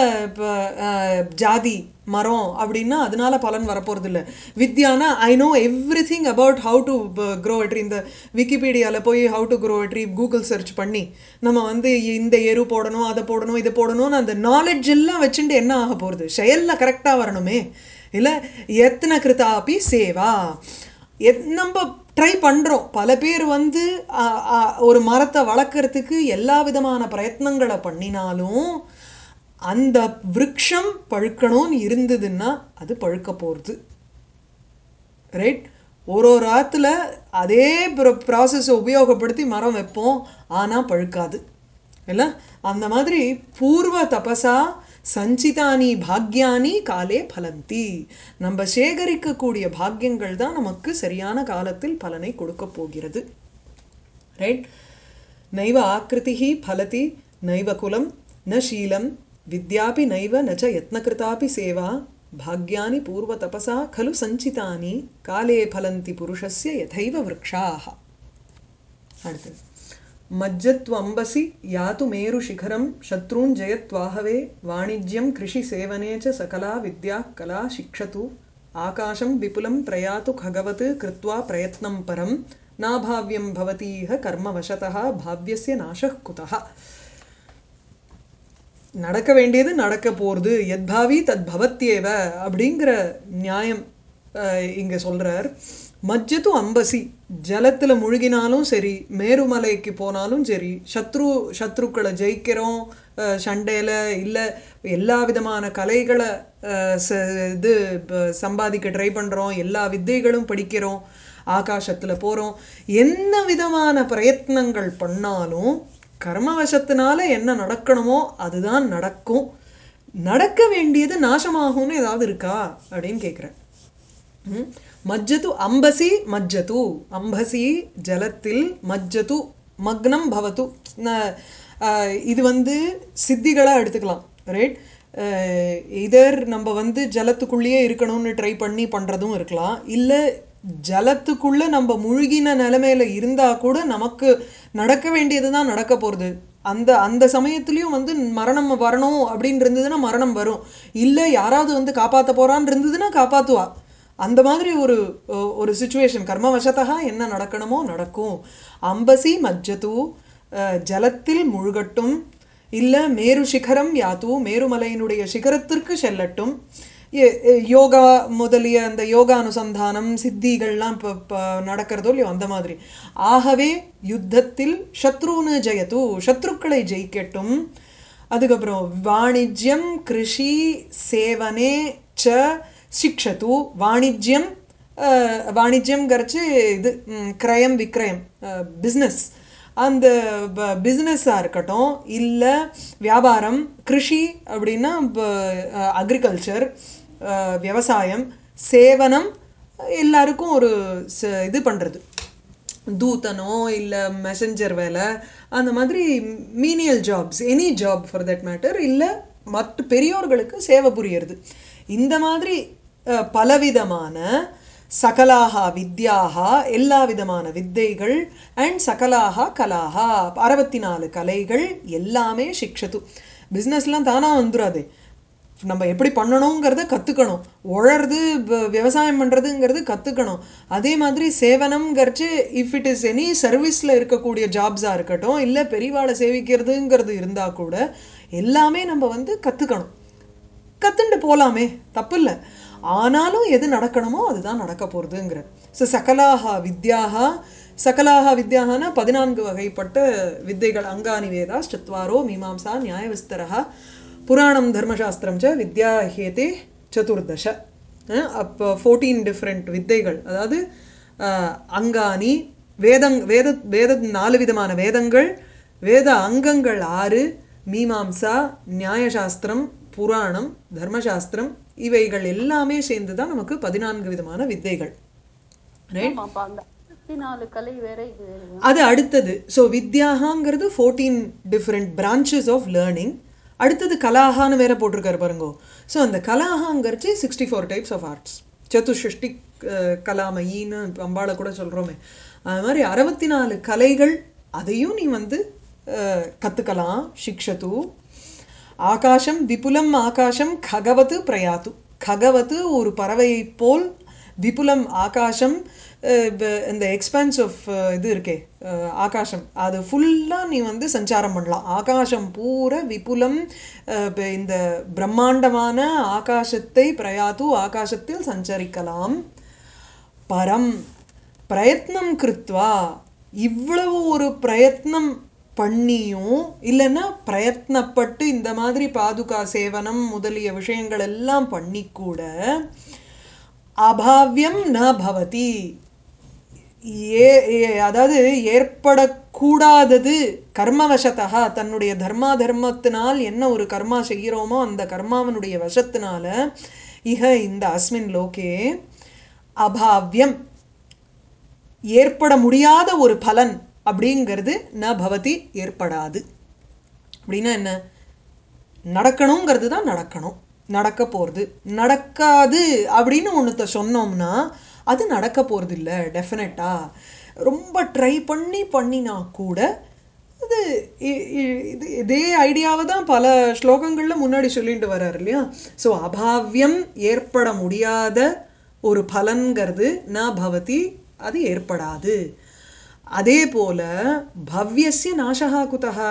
ஜாதி மரம் அப்படின்னா அதனால பலன் வரப்போகிறது இல்லை. வித்யானா I know everything about how to grow a tree. இந்த விக்கிபீடியாவில் போய் how to grow a tree Google search பண்ணி நம்ம வந்து இந்த எரு போடணும் அதை போடணும் இதை போடணும்னு அந்த நாலேஜ் எல்லாம் வச்சுட்டு என்ன ஆக போகிறது? செயலில் கரெக்டாக வரணுமே. இல்லை எத்தனை கிருத்தாப்பி சேவா. நம்ம ட்ரை பண்ணுறோம். பல பேர் வந்து ஒரு மரத்தை வளர்க்குறதுக்கு எல்லா விதமான பிரயத்னங்களை பண்ணினாலும் அந்த விருட்சம் பழுக்கணும்னு இருந்ததுன்னா அது பழுக்க போகிறது. ரைட். ஒரு ஒரு ஆற்றுல அதே ப்ராசஸை உபயோகப்படுத்தி மரம் வைப்போம், ஆனால் பழுக்காது. இல்லை, அந்த மாதிரி பூர்வ தபசா சஞ்சிதானி பாக்யானி காலே பலந்தி. நம்ம சேகரிக்கக்கூடிய பாக்கியங்கள் தான் நமக்கு சரியான காலத்தில் பலனை கொடுக்க போகிறது. ரைட். நைவ ஆக்ருதி பலதி நைவ குலம் ந ஷீலம் வித்யாபி நைவ நச்ச யத்னகிருதாபி சேவா பாக்யானி பூர்வ தபசா கலு சஞ்சிதானி காலே பலந்தி புருஷஸ்ய யதைவ விருக்ஷாः. அடுத்து மஜ்ஜத்வம்பசி யாத்து மேரு சிகரம் சத்ருன் ஜெயத்வாஹவே வாணிஜ்யம் கிருஷி சேவனே ச சகலா வித்யா கலா சிக்ஷது ஆகாஷம் விபுலம் பிரயாத்து ககவத் கிருத்வா பிரயத்னம் பரம் நாபாவ்யம் பவதீஹ கர்மவசதः பாவ்யஸ்ய நாசः குதः. நடக்க வேண்டியது நடக்க போகிறது, யத்பாவி தத் பவத்யேவ அப்படிங்கிற நியாயம் இங்க சொல்றார். மஜ்ஜது அம்பசி, ஜலத்துல முழுகினாலும் சரி, மேருமலைக்கு போனாலும் சரி, சத்ருக்களை ஜெயிக்கிறோம் சண்டையில, இல்ல எல்லா விதமான கலைகளை இது சம்பாதிக்க ட்ரை பண்றோம், எல்லா வித்தைகளும் படிக்கிறோம், ஆகாசத்துல போறோம், என்ன விதமான பிரயத்னங்கள் பண்ணாலும் கர்மவசத்தினால என்ன நடக்கணுமோ அதுதான் நடக்கும். நடக்க வேண்டியது நாசமாகும்னு ஏதாவது இருக்கா அப்படின்னு கேட்குறேன். மஜ்ஜது அம்பசி, மஜ்ஜது அம்பசி ஜலத்தில், மஜ்ஜது மக்னம் பவத்து. இது வந்து சித்திகளாக எடுத்துக்கலாம், ரைட்? இதர் நம்ம வந்து ஜலத்துக்குள்ளேயே இருக்கணும்னு ட்ரை பண்ணி பண்ணுறதும் இருக்கலாம், இல்லை ஜலத்துக்குள்ளே நம்ம முழுகின நிலைமையில இருந்தால் கூட நமக்கு நடக்க வேண்டியது தான் நடக்க போகிறது. அந்த அந்த சமயத்துலேயும் வந்து மரணம் வரணும் அப்படின்னு இருந்ததுன்னா மரணம் வரும், இல்லை யாராவது வந்து காப்பாற்ற போகிறான்னு இருந்ததுன்னா காப்பாற்றுவா. அந்த மாதிரி ஒரு ஒரு சுச்சுவேஷன், கர்மவசத்தா என்ன நடக்கணுமோ நடக்கும். அம்பசி மஜ்ஜது, ஜலத்தில் முழுகட்டும், இல்லை மேரு சிகரம் யாத்து, மேருமலையினுடைய சிகரத்திற்கு செல்லட்டும். யோகா முதலிய அந்த யோகா அனுசந்தானம் சித்திகள்லாம் இப்போ நடக்கிறதோ இல்லையோ அந்த மாதிரி. ஆகவே யுத்தத்தில் சத்ருன்னு ஜெயத்து, சத்ருக்களை ஜெயிக்கட்டும். அதுக்கப்புறம் வாணிஜ்யம் கிருஷி சேவனே ச சிக்ஷத்து. வாணிஜ்யம், வாணிஜ்யம் கரைச்சி இது கிரயம் விக்ரயம், பிஸ்னஸ், அந்த பிஸ்னஸாக இருக்கட்டும், இல்லை வியாபாரம், கிருஷி அப்படின்னா அக்ரிகல்ச்சர், விவசாயம், சேவனம் எல்லாருக்கும் ஒரு இது பண்ணுறது, தூத்தனோ இல்லை மெசஞ்சர் வேலை, அந்த மாதிரி menial jobs, any job for that matter, இல்லை மற்ற பெரியோர்களுக்கு சேவை புரியறது. இந்த மாதிரி பலவிதமான சகலாக வித்யாக, எல்லா விதமான வித்தைகள், அண்ட் சகலாக கலாக 64 கலைகள் எல்லாமே சிக்ஷத்து. பிஸ்னஸ்லாம் தானாக வந்துடாது, நம்ம எப்படி பண்ணணுங்கிறத கற்றுக்கணும், உழறது விவசாயம் பண்ணுறதுங்கிறது கற்றுக்கணும். அதே மாதிரி சேவனம்ங்கிறச்சு இஃப் இட் இஸ் எனி சர்வீஸில் இருக்கக்கூடிய ஜாப்ஸாக இருக்கட்டும், இல்லை பெரியவாளை சேவிக்கிறதுங்கிறது இருந்தால் கூட எல்லாமே நம்ம வந்து கற்றுக்கணும். கற்றுண்டு போகலாமே, தப்பு இல்லை. ஆனாலும் எது நடக்கணுமோ அதுதான் நடக்க போகிறதுங்கிற. ஸோ சகலாக வித்யாக, சகலாக வித்யாகனா 14 வகைப்பட்ட வித்தைகள். அங்கானி வேதா சத்வாரோ மீமாம்சா நியாயவிஸ்தரா புராணம் தர்மசாஸ்திரம் ச வித்யா ஹேதே சதுர்தச. அப்போ 14 டிஃப்ரெண்ட் வித்தைகள். அதாவது அங்கானி வேத 4 விதமான வேதங்கள், வேத அங்கங்கள் 6, மீமாம்சா நியாயசாஸ்திரம் புராணம் தர்மசாஸ்திரம், இவைகள் எல்லாமே சேர்ந்து தான் நமக்கு 14 விதமான வித்தைகள். அது அடுத்தது. ஸோ வித்யாகாங்கிறது 14 டிஃப்ரெண்ட் பிரான்ச்சஸ் ஆஃப் லேர்னிங். அடுத்தது கலாகான்னு வேற போட்டிருக்காரு பாருங்கோ. ஸோ அந்த கலாகாங்கிறச்சு 64 டைப்ஸ் ஆஃப் ஆர்ட்ஸ், சதுஷ்டி கலாமயின்னு அம்பாளை கூட சொல்கிறோமே, அது மாதிரி 64 கலைகள், அதையும் நீ வந்து கற்றுக்கலாம். சிக்ஷத்து. ஆகாஷம் விபுலம் ஆகாஷம் ககவத்து பிரயாத்து. ககவத்து ஒரு பறவையை போல், விபுலம் ஆகாஷம் இந்த எக்ஸ்பேன்ஸ் ஆஃப் இது இருக்கே ஆகாசம், அது ஃபுல்லாக நீ வந்து சஞ்சாரம் பண்ணலாம். ஆகாசம் பூரா விபுலம், இந்த பிரம்மாண்டமான ஆகாசத்தை பிரயாத்து, ஆகாசத்தில் சஞ்சரிக்கலாம். பரம் பிரயத்னம் கிருத்வா, இவ்வளவு ஒரு பிரயத்னம் பண்ணியும், இல்லைன்னா பிரயத்னப்பட்டு இந்த மாதிரி பாதுகா சேவனம் முதலிய விஷயங்கள் எல்லாம் பண்ணி கூட அபாவியம் ந பவதி, அதாவது ஏற்படக்கூடாதது கர்மவசத்தா, தன்னுடைய தர்மத்தினால் என்ன ஒரு கர்மா செய்கிறோமோ அந்த கர்மாவனுடைய வசத்தினால, இஹ இந்த அஸ்மின் லோகே அபாவியம் ஏற்பட முடியாத ஒரு பலன் அப்படிங்கிறது ந பவதி ஏற்படாது. அப்படின்னா என்ன? நடக்கணுங்கிறது தான் நடக்கணும், நடக்க போகிறது. நடக்காது அப்படின்னு ஒன்றுத்த சொன்னோம்னா அது நடக்க போகிறது இல்லை டெஃபினட்டாக. ரொம்ப ட்ரை பண்ணினா கூட அது இதே ஐடியாவை தான் பல ஸ்லோகங்களில் முன்னாடி சொல்லிட்டு வர்றார் இல்லையா. ஸோ அபாவியம் ஏற்பட முடியாத ஒரு பலன்கிறது ந பவதி, அது ஏற்படாது. அதே போல பவ்யஸ்ய நாசகா குதஹா,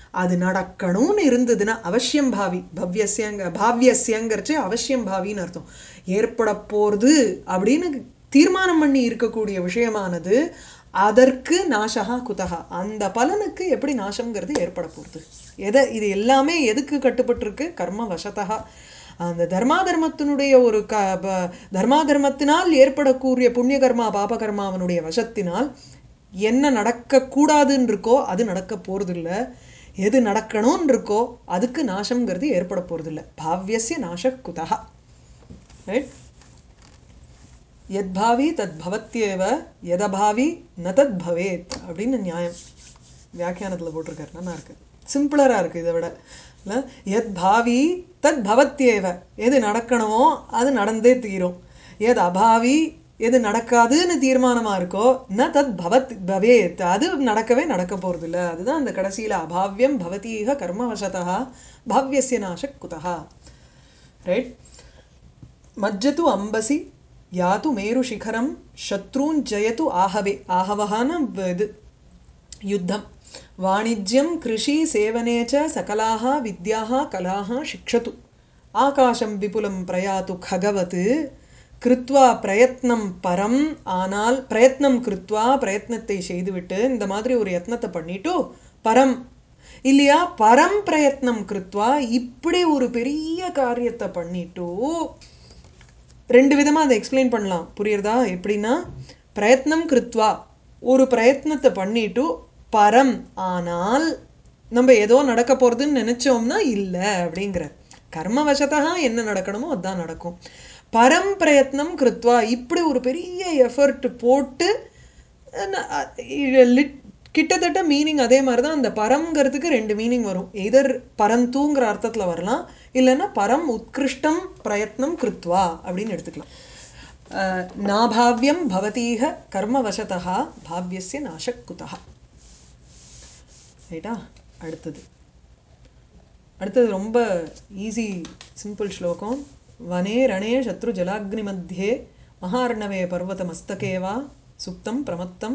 அது நடக்கணும்னு இருந்ததுன்னா அவசியம் பாவி பாவியஸ்யங்கிறச்சு அவசியம் பாவின்னு அர்த்தம். ஏற்பட போகிறது அப்படின்னு தீர்மானம் பண்ணி இருக்கக்கூடிய விஷயமானது அதற்கு நாசகா குதகா, அந்த பலனுக்கு எப்படி நாசம்ங்கிறது ஏற்பட போகிறது. இது எல்லாமே எதுக்கு கட்டுப்பட்டிருக்கு? கர்ம வசதா. அந்த தர்மாதர்மத்தினுடைய ஒரு தர்மாதர்மத்தினால் ஏற்படக்கூடிய புண்ணிய கர்மா பாபகர்மா அவனுடைய வசத்தினால் என்ன நடக்கக்கூடாதுன்னு இருக்கோ அது நடக்க போகிறதில்ல. எது நடக்கணும்னு இருக்கோ அதுக்கு நாசம்ங்கிறது ஏற்பட போகிறதில்ல. பாவ்யஸ்ய நாச குதஹ. ரைட்? யத்பாவி தத் பவத்யேவ யதபாவி ந தத் பவேத் அப்படின்னு நியாயம் வியாக்கியானத்தில் போட்டிருக்காரு. நல்லா இருக்குது, சிம்பிளராக இருக்குது இதை விட. இல்லை, எத் பாவி தத் பவத்யேவ, எது நடக்கணுமோ அது நடந்தே தீரும். எது அபாவி, எது நடக்காதுன்னு தீர்மானமாக இருக்கோ ந தத் பவேத், அது நடக்க போகிறதில்ல. அதுதான் அந்த கடைசியில் அபாவியம் பவதீக கர்மவசதா பாவ்யஸ்ய நாச குதஹ. ரைட்? மஜ்ஜது அம்பசி யாத்து மேரு சிகரம் சத்ரூன் ஜெயத்து ஆஹவே. ஆஹவஹான இது யுத்தம். வாணிஜ்யம் கிருஷி சேவனேச்ச சகலாக வித்யாக கலாக சிக்ஷது. ஆகாசம் விபுலம் பிரயாத்து ககவத் கிருத்வா பிரயத்னம் பரம். ஆனால் பிரயத்னம் கிருத்வா, பிரயத்னத்தை செய்துவிட்டு, இந்த மாதிரி ஒரு யத்னத்தை பண்ணிட்டு பரம் இல்லையா, பரம் பிரயத்னம் கிருத்வா, இப்படி ஒரு பெரிய காரியத்தை பண்ணிட்டு ரெண்டு விதமாக அதை எக்ஸ்பிளைன் பண்ணலாம். புரியுறதா? எப்படின்னா, பிரயத்னம் கிருத்வா, ஒரு பிரயத்னத்தை பண்ணிட்டு பரம், ஆனால் நம்ம ஏதோ நடக்க போகிறதுன்னு நினச்சோம்னா இல்லை அப்படிங்கிற. கர்மவசத்தா என்ன நடக்கணுமோ அதுதான் நடக்கும். பரம் பிரயத்னம் கிருத்வா, இப்படி ஒரு பெரிய எஃபர்ட் போட்டு கிட்டத்தட்ட மீனிங் அதே மாதிரி தான். அந்த பரம்ங்கிறதுக்கு ரெண்டு மீனிங் வரும். எதர் பரந்தூங்கிற அர்த்தத்தில் வரலாம், இல்லைன்னா பரம் உத்கிருஷ்டம் பிரயத்னம் கிருத்வா அப்படின்னு எடுத்துக்கலாம். நாபாவியம் பவதீக கர்மவசதா பாவ்யஸ்ய நாசக்குதா. ரைட்டா? அடுத்தது ரொம்ப ஈஸி சிம்பிள் ஸ்லோகம். வனே ரணே சத்ரு ஜலாக்னி மத்தியே மகார்ணவே பர்வத மஸ்தகேவா சுப்தம் பிரமத்தம்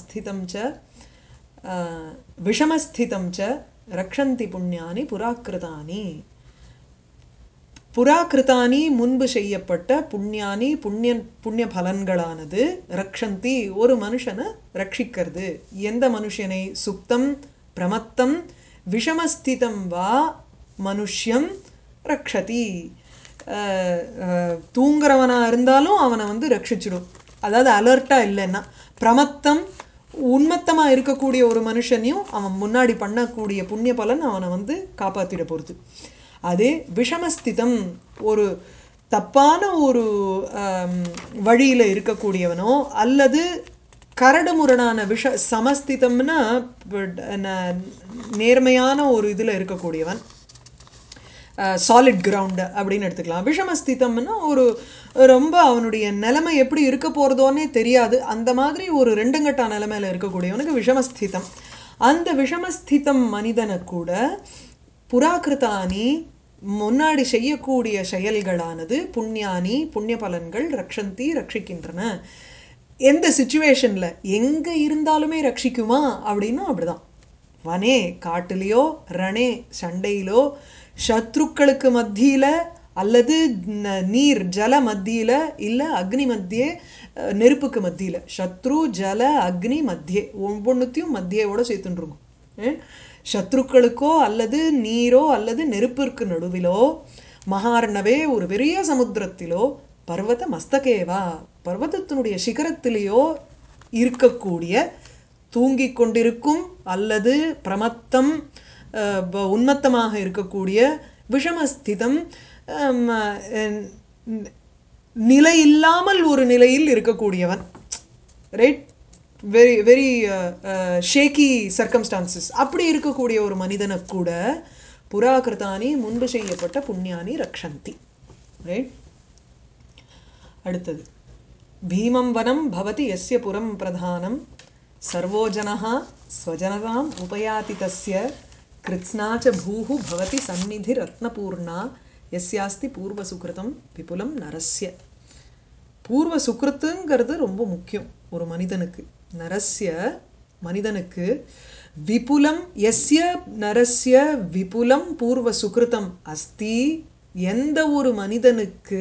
விஷமஸ்திதம் ச ரக்ஷந்தி புண்ணியானி புராக்கிருதானி. புராக்கிருதானி முன்பு செய்யப்பட்ட புண்ணியானி புண்ணிய பலன்களானது ரக்ஷந்தி ஒரு மனுஷனை ரட்சிக்கிறது. எந்த மனுஷனை? சுப்தம் பிரமத்தம் விஷமஸ்திதம் வா மனுஷ்யம் ரக்ஷதி. தூங்குறவனாக இருந்தாலும் அவனை ரட்சிச்சிடும். அதாவது அலர்ட்டாக இல்லைன்னா. பிரமத்தம் உன்மத்தமாக இருக்கக்கூடிய ஒரு மனுஷனையும் அவன் முன்னாடி பண்ணக்கூடிய புண்ணிய பலன் அவனை காப்பாற்றிட போகிறது. அதே விஷமஸ்திதம், ஒரு தப்பான ஒரு வழியில் இருக்கக்கூடியவனோ அல்லது கரடுமுரடான சமஸ்திதம்னா நேர்மையான ஒரு இதில் இருக்கக்கூடியவன், சாலிட் கிரவுண்டு அப்படின்னு எடுத்துக்கலாம். விஷமஸ்திதம்னா ஒரு ரொம்ப அவனுடைய நிலைமை எப்படி இருக்க போகிறதோன்னே தெரியாது, அந்த மாதிரி ஒரு ரெண்டுங்கட்டா நிலைமையில் இருக்கக்கூடியவனுக்கு விஷமஸ்திதம். அந்த விஷமஸ்திதம் மனிதனை கூட புராக்கிருத்தானி முன்னாடி செய்யக்கூடிய செயல்களானது புண்ணியானி புண்ணிய பலன்கள் ரக்ஷந்தி ரட்சிக்கின்றன. எந்த சிச்சுவேஷனில் எங்கே இருந்தாலுமே ரட்சிக்குமா அப்படின்னா அப்படிதான். வனே காட்டிலையோ, ரணே சண்டையிலோ, சத்ருக்களுக்கு மத்தியில் அல்லது நீர் ஜல மத்தியில், இல்லை அக்னி மத்தியே நெருப்புக்கு மத்தியில். சத்ரு ஜல அக்னி மத்தியே, ஒவ்வொன்றுத்தையும் மத்தியோட சேர்த்துட்டுருக்கும். சத்ருக்களுக்கோ அல்லது நீரோ அல்லது நெருப்பிற்கு நடுவிலோ, மகார்ணவே ஒரு பெரிய சமுத்திரத்திலோ, பர்வத மஸ்தகேவா பர்வதத்தினுடைய சிகரத்திலேயோ இருக்கக்கூடிய தூங்கிக் கொண்டிருக்கும் அல்லது பிரமத்தம் உன்மத்தமாக இருக்கக்கூடிய விஷமஸ்திதம் நிலை இல்லாமல் ஒரு நிலையில் இருக்கக்கூடியவன். Right? Very very shaky circumstances அப்படி இருக்கக்கூடிய ஒரு மனிதனை கூட புராகிருதானி முன்பு செய்யப்பட்ட புண்ணியானி ரக்ஷந்தி. ரைட்? அடுத்தது பீமம் வனம் பவதி யஸ்ய புரம் பிரதானம் சர்வோ ஜனஹ ஸ்வஜனதாம் உபயாதி தஸ்ய கிருத்ஸ்னாச்ச பூஹு பவதி சந்நிதி ரத்னபூர்ணா யஸ்யாஸ்தி பூர்வ சுக்ருதம் விபுலம் நரஸ்ய. பூர்வ சுக்ருத்துங்கிறது ரொம்ப முக்கியம் ஒரு மனிதனுக்கு. நரஸ்ய மனிதனுக்கு விபுலம் எஸ்ய நரஸ்ய விபுலம் பூர்வ சுகிருதம் அஸ்தி, எந்த ஒரு மனிதனுக்கு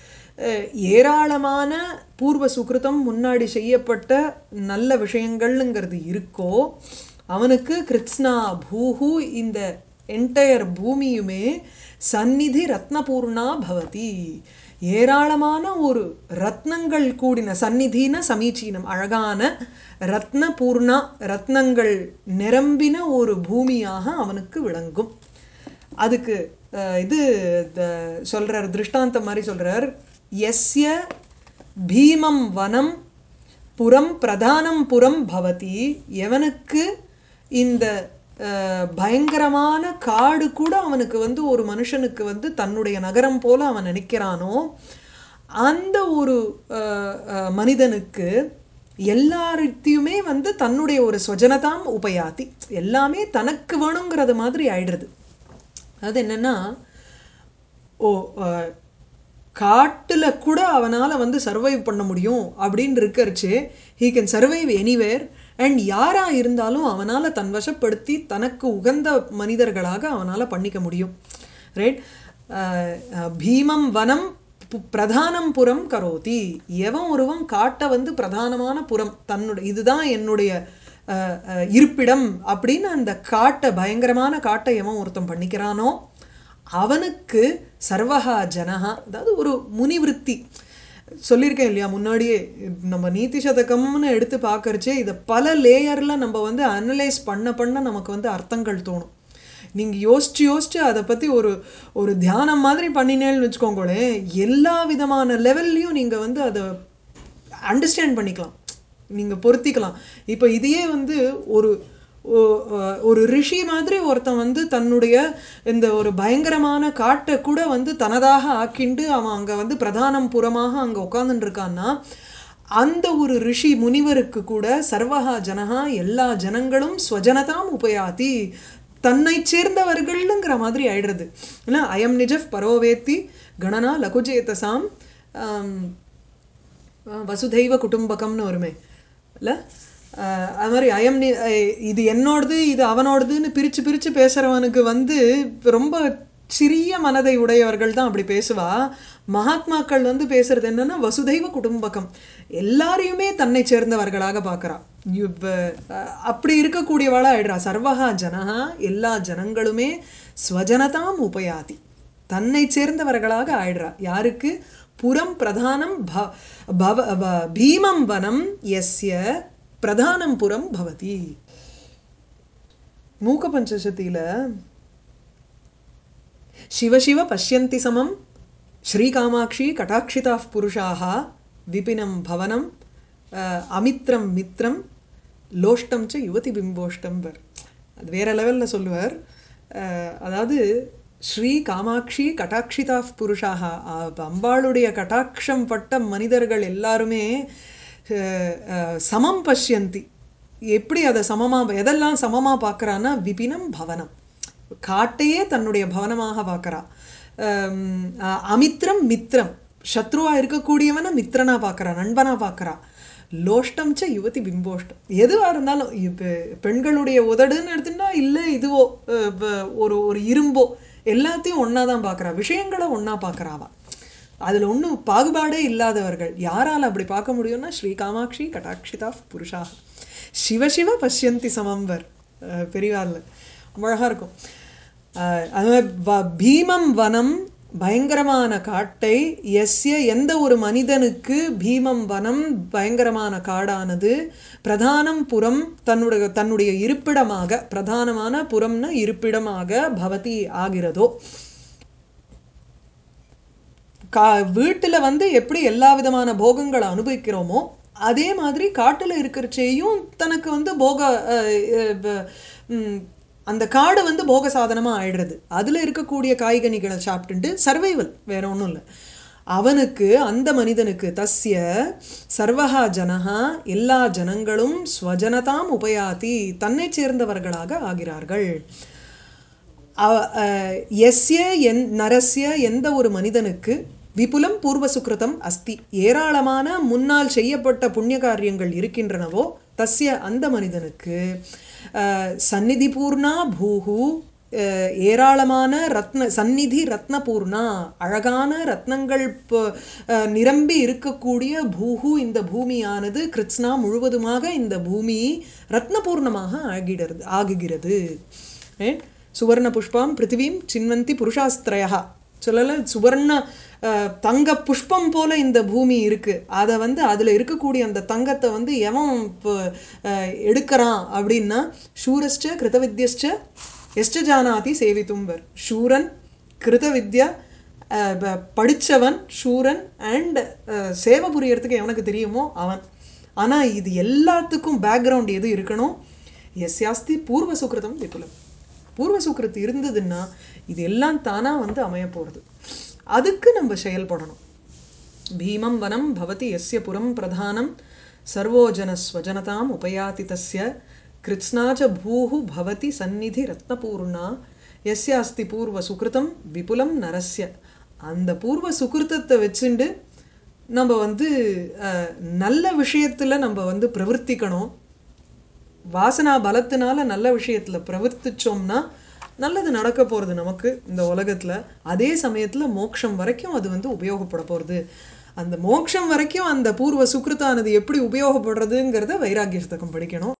ஏராளமான பூர்வ சுகிருதம் முன்னாடி செய்யப்பட்ட நல்ல விஷயங்கள்ங்கிறது இருக்கோ அவனுக்கு கிருத்ஸ்னா பூஹு இந்த என்டையர் பூமியுமே சந்நிதி ரத்னபூர்ணா பவதி. ஏராளமான ஒரு ரத்னங்கள் கூடின, சந்நிதின சமீச்சீனம் அழகான ரத்னபூர்ணா ரத்னங்கள் நிரம்பின ஒரு பூமியாக அவனுக்கு விளங்கும். அதுக்கு இது சொல்றார், திருஷ்டாந்தம் மாதிரி சொல்றார். யஸ்ய பீமம் வனம் புறம் பிரதானம் புறம் பவதி, எவனுக்கு இந்த பயங்கரமான காடு கூட அவனுக்கு வந்து ஒரு மனுஷனுக்கு வந்து தன்னுடைய நகரம் போல அவன் நினைக்கிறானோ அந்த ஒரு மனிதனுக்கு எல்லாத்தையுமே வந்து தன்னுடைய ஒரு ஸ்வஜனதாம் உபயாத்தி, எல்லாமே தனக்கு வேணுங்கிறது மாதிரி ஆயிடுறது. அது என்னன்னா, ஓ காட்டில் கூட அவனால் வந்து சர்வைவ் பண்ண முடியும் அப்படின்னு இருக்கறச்சு, he can survive anywhere. And யாராக இருந்தாலும் அவனால் தன் வசப்படுத்தி தனக்கு உகந்த மனிதர்களாக அவனால் பண்ணிக்க முடியும். ரைட். பீமம் வனம் பிரதானம் புறம் கரோதி, எவன் ஒருவன் காட்டை வந்து பிரதானமான புறம், தன்னுடைய இதுதான் என்னுடைய இருப்பிடம் அப்படின்னு அந்த காட்டை, பயங்கரமான காட்டை எவன் ஒருத்தன் பண்ணிக்கிறானோ அவனுக்கு சர்வஹா ஜனஹா, அதாவது ஒரு முனிவிருத்தி சொல்லியிருக்கேன் இல்லையா முன்னாடியே. நம்ம நீதி சதகம்னு எடுத்து பார்க்கறச்சே இதை பல லேயரில் நம்ம வந்து அனலைஸ் பண்ண நமக்கு வந்து அர்த்தங்கள் தோணும். நீங்கள் யோசிச்சு அதை பற்றி ஒரு தியானம் மாதிரி பண்ணினேன்னு வச்சுக்கோங்களேன், எல்லா விதமான லெவல்லையும் நீங்கள் வந்து அதை அண்டர்ஸ்டாண்ட் பண்ணிக்கலாம், நீங்கள் பொருத்திக்கலாம். இப்போ இதையே வந்து ஒரு ரிஷி மாதிரி ஒருத்தன் வந்து தன்னுடைய இந்த ஒரு பயங்கரமான காட்டை கூட வந்து தனதாக ஆக்கிண்டு அவன் அங்கே வந்து பிரதானம் புறமாக அங்கே உட்காந்துட்டு இருக்கான்னா, அந்த ஒரு ரிஷி முனிவருக்கு கூட சர்வஹா ஜனஹா எல்லா ஜனங்களும் ஸ்வஜனதாம் உபயாதி, தன்னை சேர்ந்தவர்கள்ங்கிற மாதிரி ஆயிடுறது. இல்லை அயம் நிஜப் பரோவேத்தி கணனா லகுஜேதசாம் வசுதைவ குடும்பகம்னு வருமே இல்லை, அது மாதிரி அயம் இது என்னோடது இது அவனோடதுன்னு பிரித்து பேசுகிறவனுக்கு வந்து ரொம்ப சிறிய மனதை உடையவர்கள் தான் அப்படி பேசுவா. மகாத்மாக்கள் வந்து பேசுறது என்னன்னா வசுதைவ குடும்பகம், எல்லாரையுமே தன்னை சேர்ந்தவர்களாக பார்க்குறா. அப்படி இருக்கக்கூடியவாளா ஆயிடுறா. சர்வஹா ஜனஹா எல்லா ஜனங்களுமே ஸ்வஜனதாம் உபயாதி தன்னை சேர்ந்தவர்களாக ஆயிடுறா. யாருக்கு? புறம் பிரதானம் பீமம் வனம் யஸ்ய பிரதானம் புறம் பவதி. மூக்க பஞ்சசதியில சிவசிவ பஷ்யந்தி சமம் ஸ்ரீகாமாட்சி கடாட்சிதா புருஷாக விபினம் பவனம் அமித்ரம் மித்ரம் லோஷ்டம் ச யுவதி பிம்போஷ்டம் வர். அது வேற லெவலில் சொல்லுவார். அதாவது ஸ்ரீ காமாட்சி கடாட்சிதா புருஷாக, அம்பாளுடைய கடாட்சம் பட்ட மனிதர்கள் எல்லாருமே சமம் பஷ்யந்தி. எப்படி அதை சமமாக எதெல்லாம் சமமாக பார்க்குறான்னா விபினம் பவனம், காட்டையே தன்னுடைய பவனமாக பார்க்குறா. அமித்ரம் மித்ரம், சத்ருவாக இருக்கக்கூடியவனை மித்ரனாக பார்க்குறா, நண்பனாக பார்க்குறா. லோஷ்டம் ச யுவதி பிம்போஷ்டம், எதுவாக இருந்தாலும் இப்போ பெண்களுடைய உதடுன்னு எடுத்துட்டா இல்லை இதுவோ ஒரு இரும்போ எல்லாத்தையும் ஒன்றா தான் பார்க்குறா, விஷயங்களை ஒன்றா பார்க்குறாவா. அதில் ஒன்றும் பாகுபாடே இல்லாதவர்கள். யாரால் அப்படி பார்க்க முடியும்னா ஸ்ரீ காமாட்சி கடாட்சிதா புருஷாக சிவசிவ பஷ்யந்தி சமம்வர். பெரியவாரில் அழகாக இருக்கும். அது பீமம் வனம் பயங்கரமான காட்டை, எஸ்ய எந்த ஒரு மனிதனுக்கு பீமம் வனம் பயங்கரமான காடானது, பிரதானம் புறம் தன்னுடைய இருப்பிடமாக, பிரதானமான புறம்னா இருப்பிடமாக பவதி ஆகிறதோ. வீட்டில் வந்து எப்படி எல்லா விதமான போகங்களை அனுபவிக்கிறோமோ அதே மாதிரி காட்டில் இருக்கிறச்சேயும் தனக்கு வந்து அந்த காடு வந்து போக சாதனமாக ஆயிடுறது. அதில் இருக்கக்கூடிய காய்கனிகளை சாப்பிட்டுட்டு சர்வைவல், வேற ஒன்றும் இல்லை அவனுக்கு. அந்த மனிதனுக்கு தஸ்ய சர்வஹா ஜனஹா எல்லா ஜனங்களும் ஸ்வஜனதாம் உபயாதி தன்னை சேர்ந்தவர்களாக ஆகிறார்கள். எஸ்ய நரஸ்ய எந்த ஒரு மனிதனுக்கு விபுலம் பூர்வ சுக்ருதம் அஸ்தி ஏராளமான முன்னால் செய்யப்பட்ட புண்ணிய காரியங்கள் இருக்கின்றனவோ தஸ்ய அந்த மனிதனுக்கு சந்நிதி பூர்ணா பூஹு ஏராளமான சந்நிதி ரத்னபூர்ணா அழகான ரத்னங்கள் நிரம்பி இருக்கக்கூடிய பூஹு இந்த பூமியானது கிருத்ஸ்னா முழுவதுமாக இந்த பூமி ரத்னபூர்ணமாக ஆகுகிறது. சுவர்ண புஷ்பம் பிருத்திவீம் சின்வந்தி புருஷாஸ்திரயா சொல்லலை, சுவர்ண தங்க புஷ்பம் போல இந்த பூமி இருக்கு. அதை அதில் இருக்கக்கூடிய அந்த தங்கத்தை எவன் எடுக்கிறான் அப்படின்னா சூரஸ்ச கிருதவித்யஸ்ச எஷ்ட ஜானாதி சேவித்தும்பர். சூரன், கிருதவித்யா படித்தவன் சூரன், அண்ட் சேவை புரியறதுக்கு எவனுக்கு தெரியுமோ அவன். ஆனால் இது எல்லாத்துக்கும் பேக்ரவுண்ட் எது இருக்கணும்? எஸ்யாஸ்தி பூர்வ சுக்கிருதம் விபுலம். பூர்வ சுக்கிருத்து இருந்ததுன்னா இது எல்லாம் தானாக அமைய போகிறது. அதுக்கு நம்ம செயல்படணும். பீமம் வனம் பவதி எஸ்ய புரம் பிரதானம் சர்வோஜன ஸ்வஜனதாம் உபயாதி தஸ்ய கிருத்ஸ்னாச்ச பூஹு பவதி சந்நிதி ரத்னபூர்ணா எஸ்ய அஸ்தி பூர்வ சுக்கிருதம் விபுலம் நரஸ்ய. அந்த பூர்வ சுக்கிருத்தத்தை வச்சுண்டு நம்ம நல்ல விஷயத்தில் நம்ம பிரவர்த்திக்கணும். வாசனா பலத்தினால நல்ல விஷயத்தில் பிரவர்த்திச்சோம்னா நல்லது நடக்க போகிறது நமக்கு இந்த உலகத்தில். அதே சமயத்தில் மோட்சம் வரைக்கும் அது உபயோகப்பட போகிறது. அந்த மோட்சம் வரைக்கும் அந்த பூர்வ சுக்கிருத்தானது எப்படி உபயோகப்படுறதுங்கிறத வைராகிய சதகம் படிக்கணும்.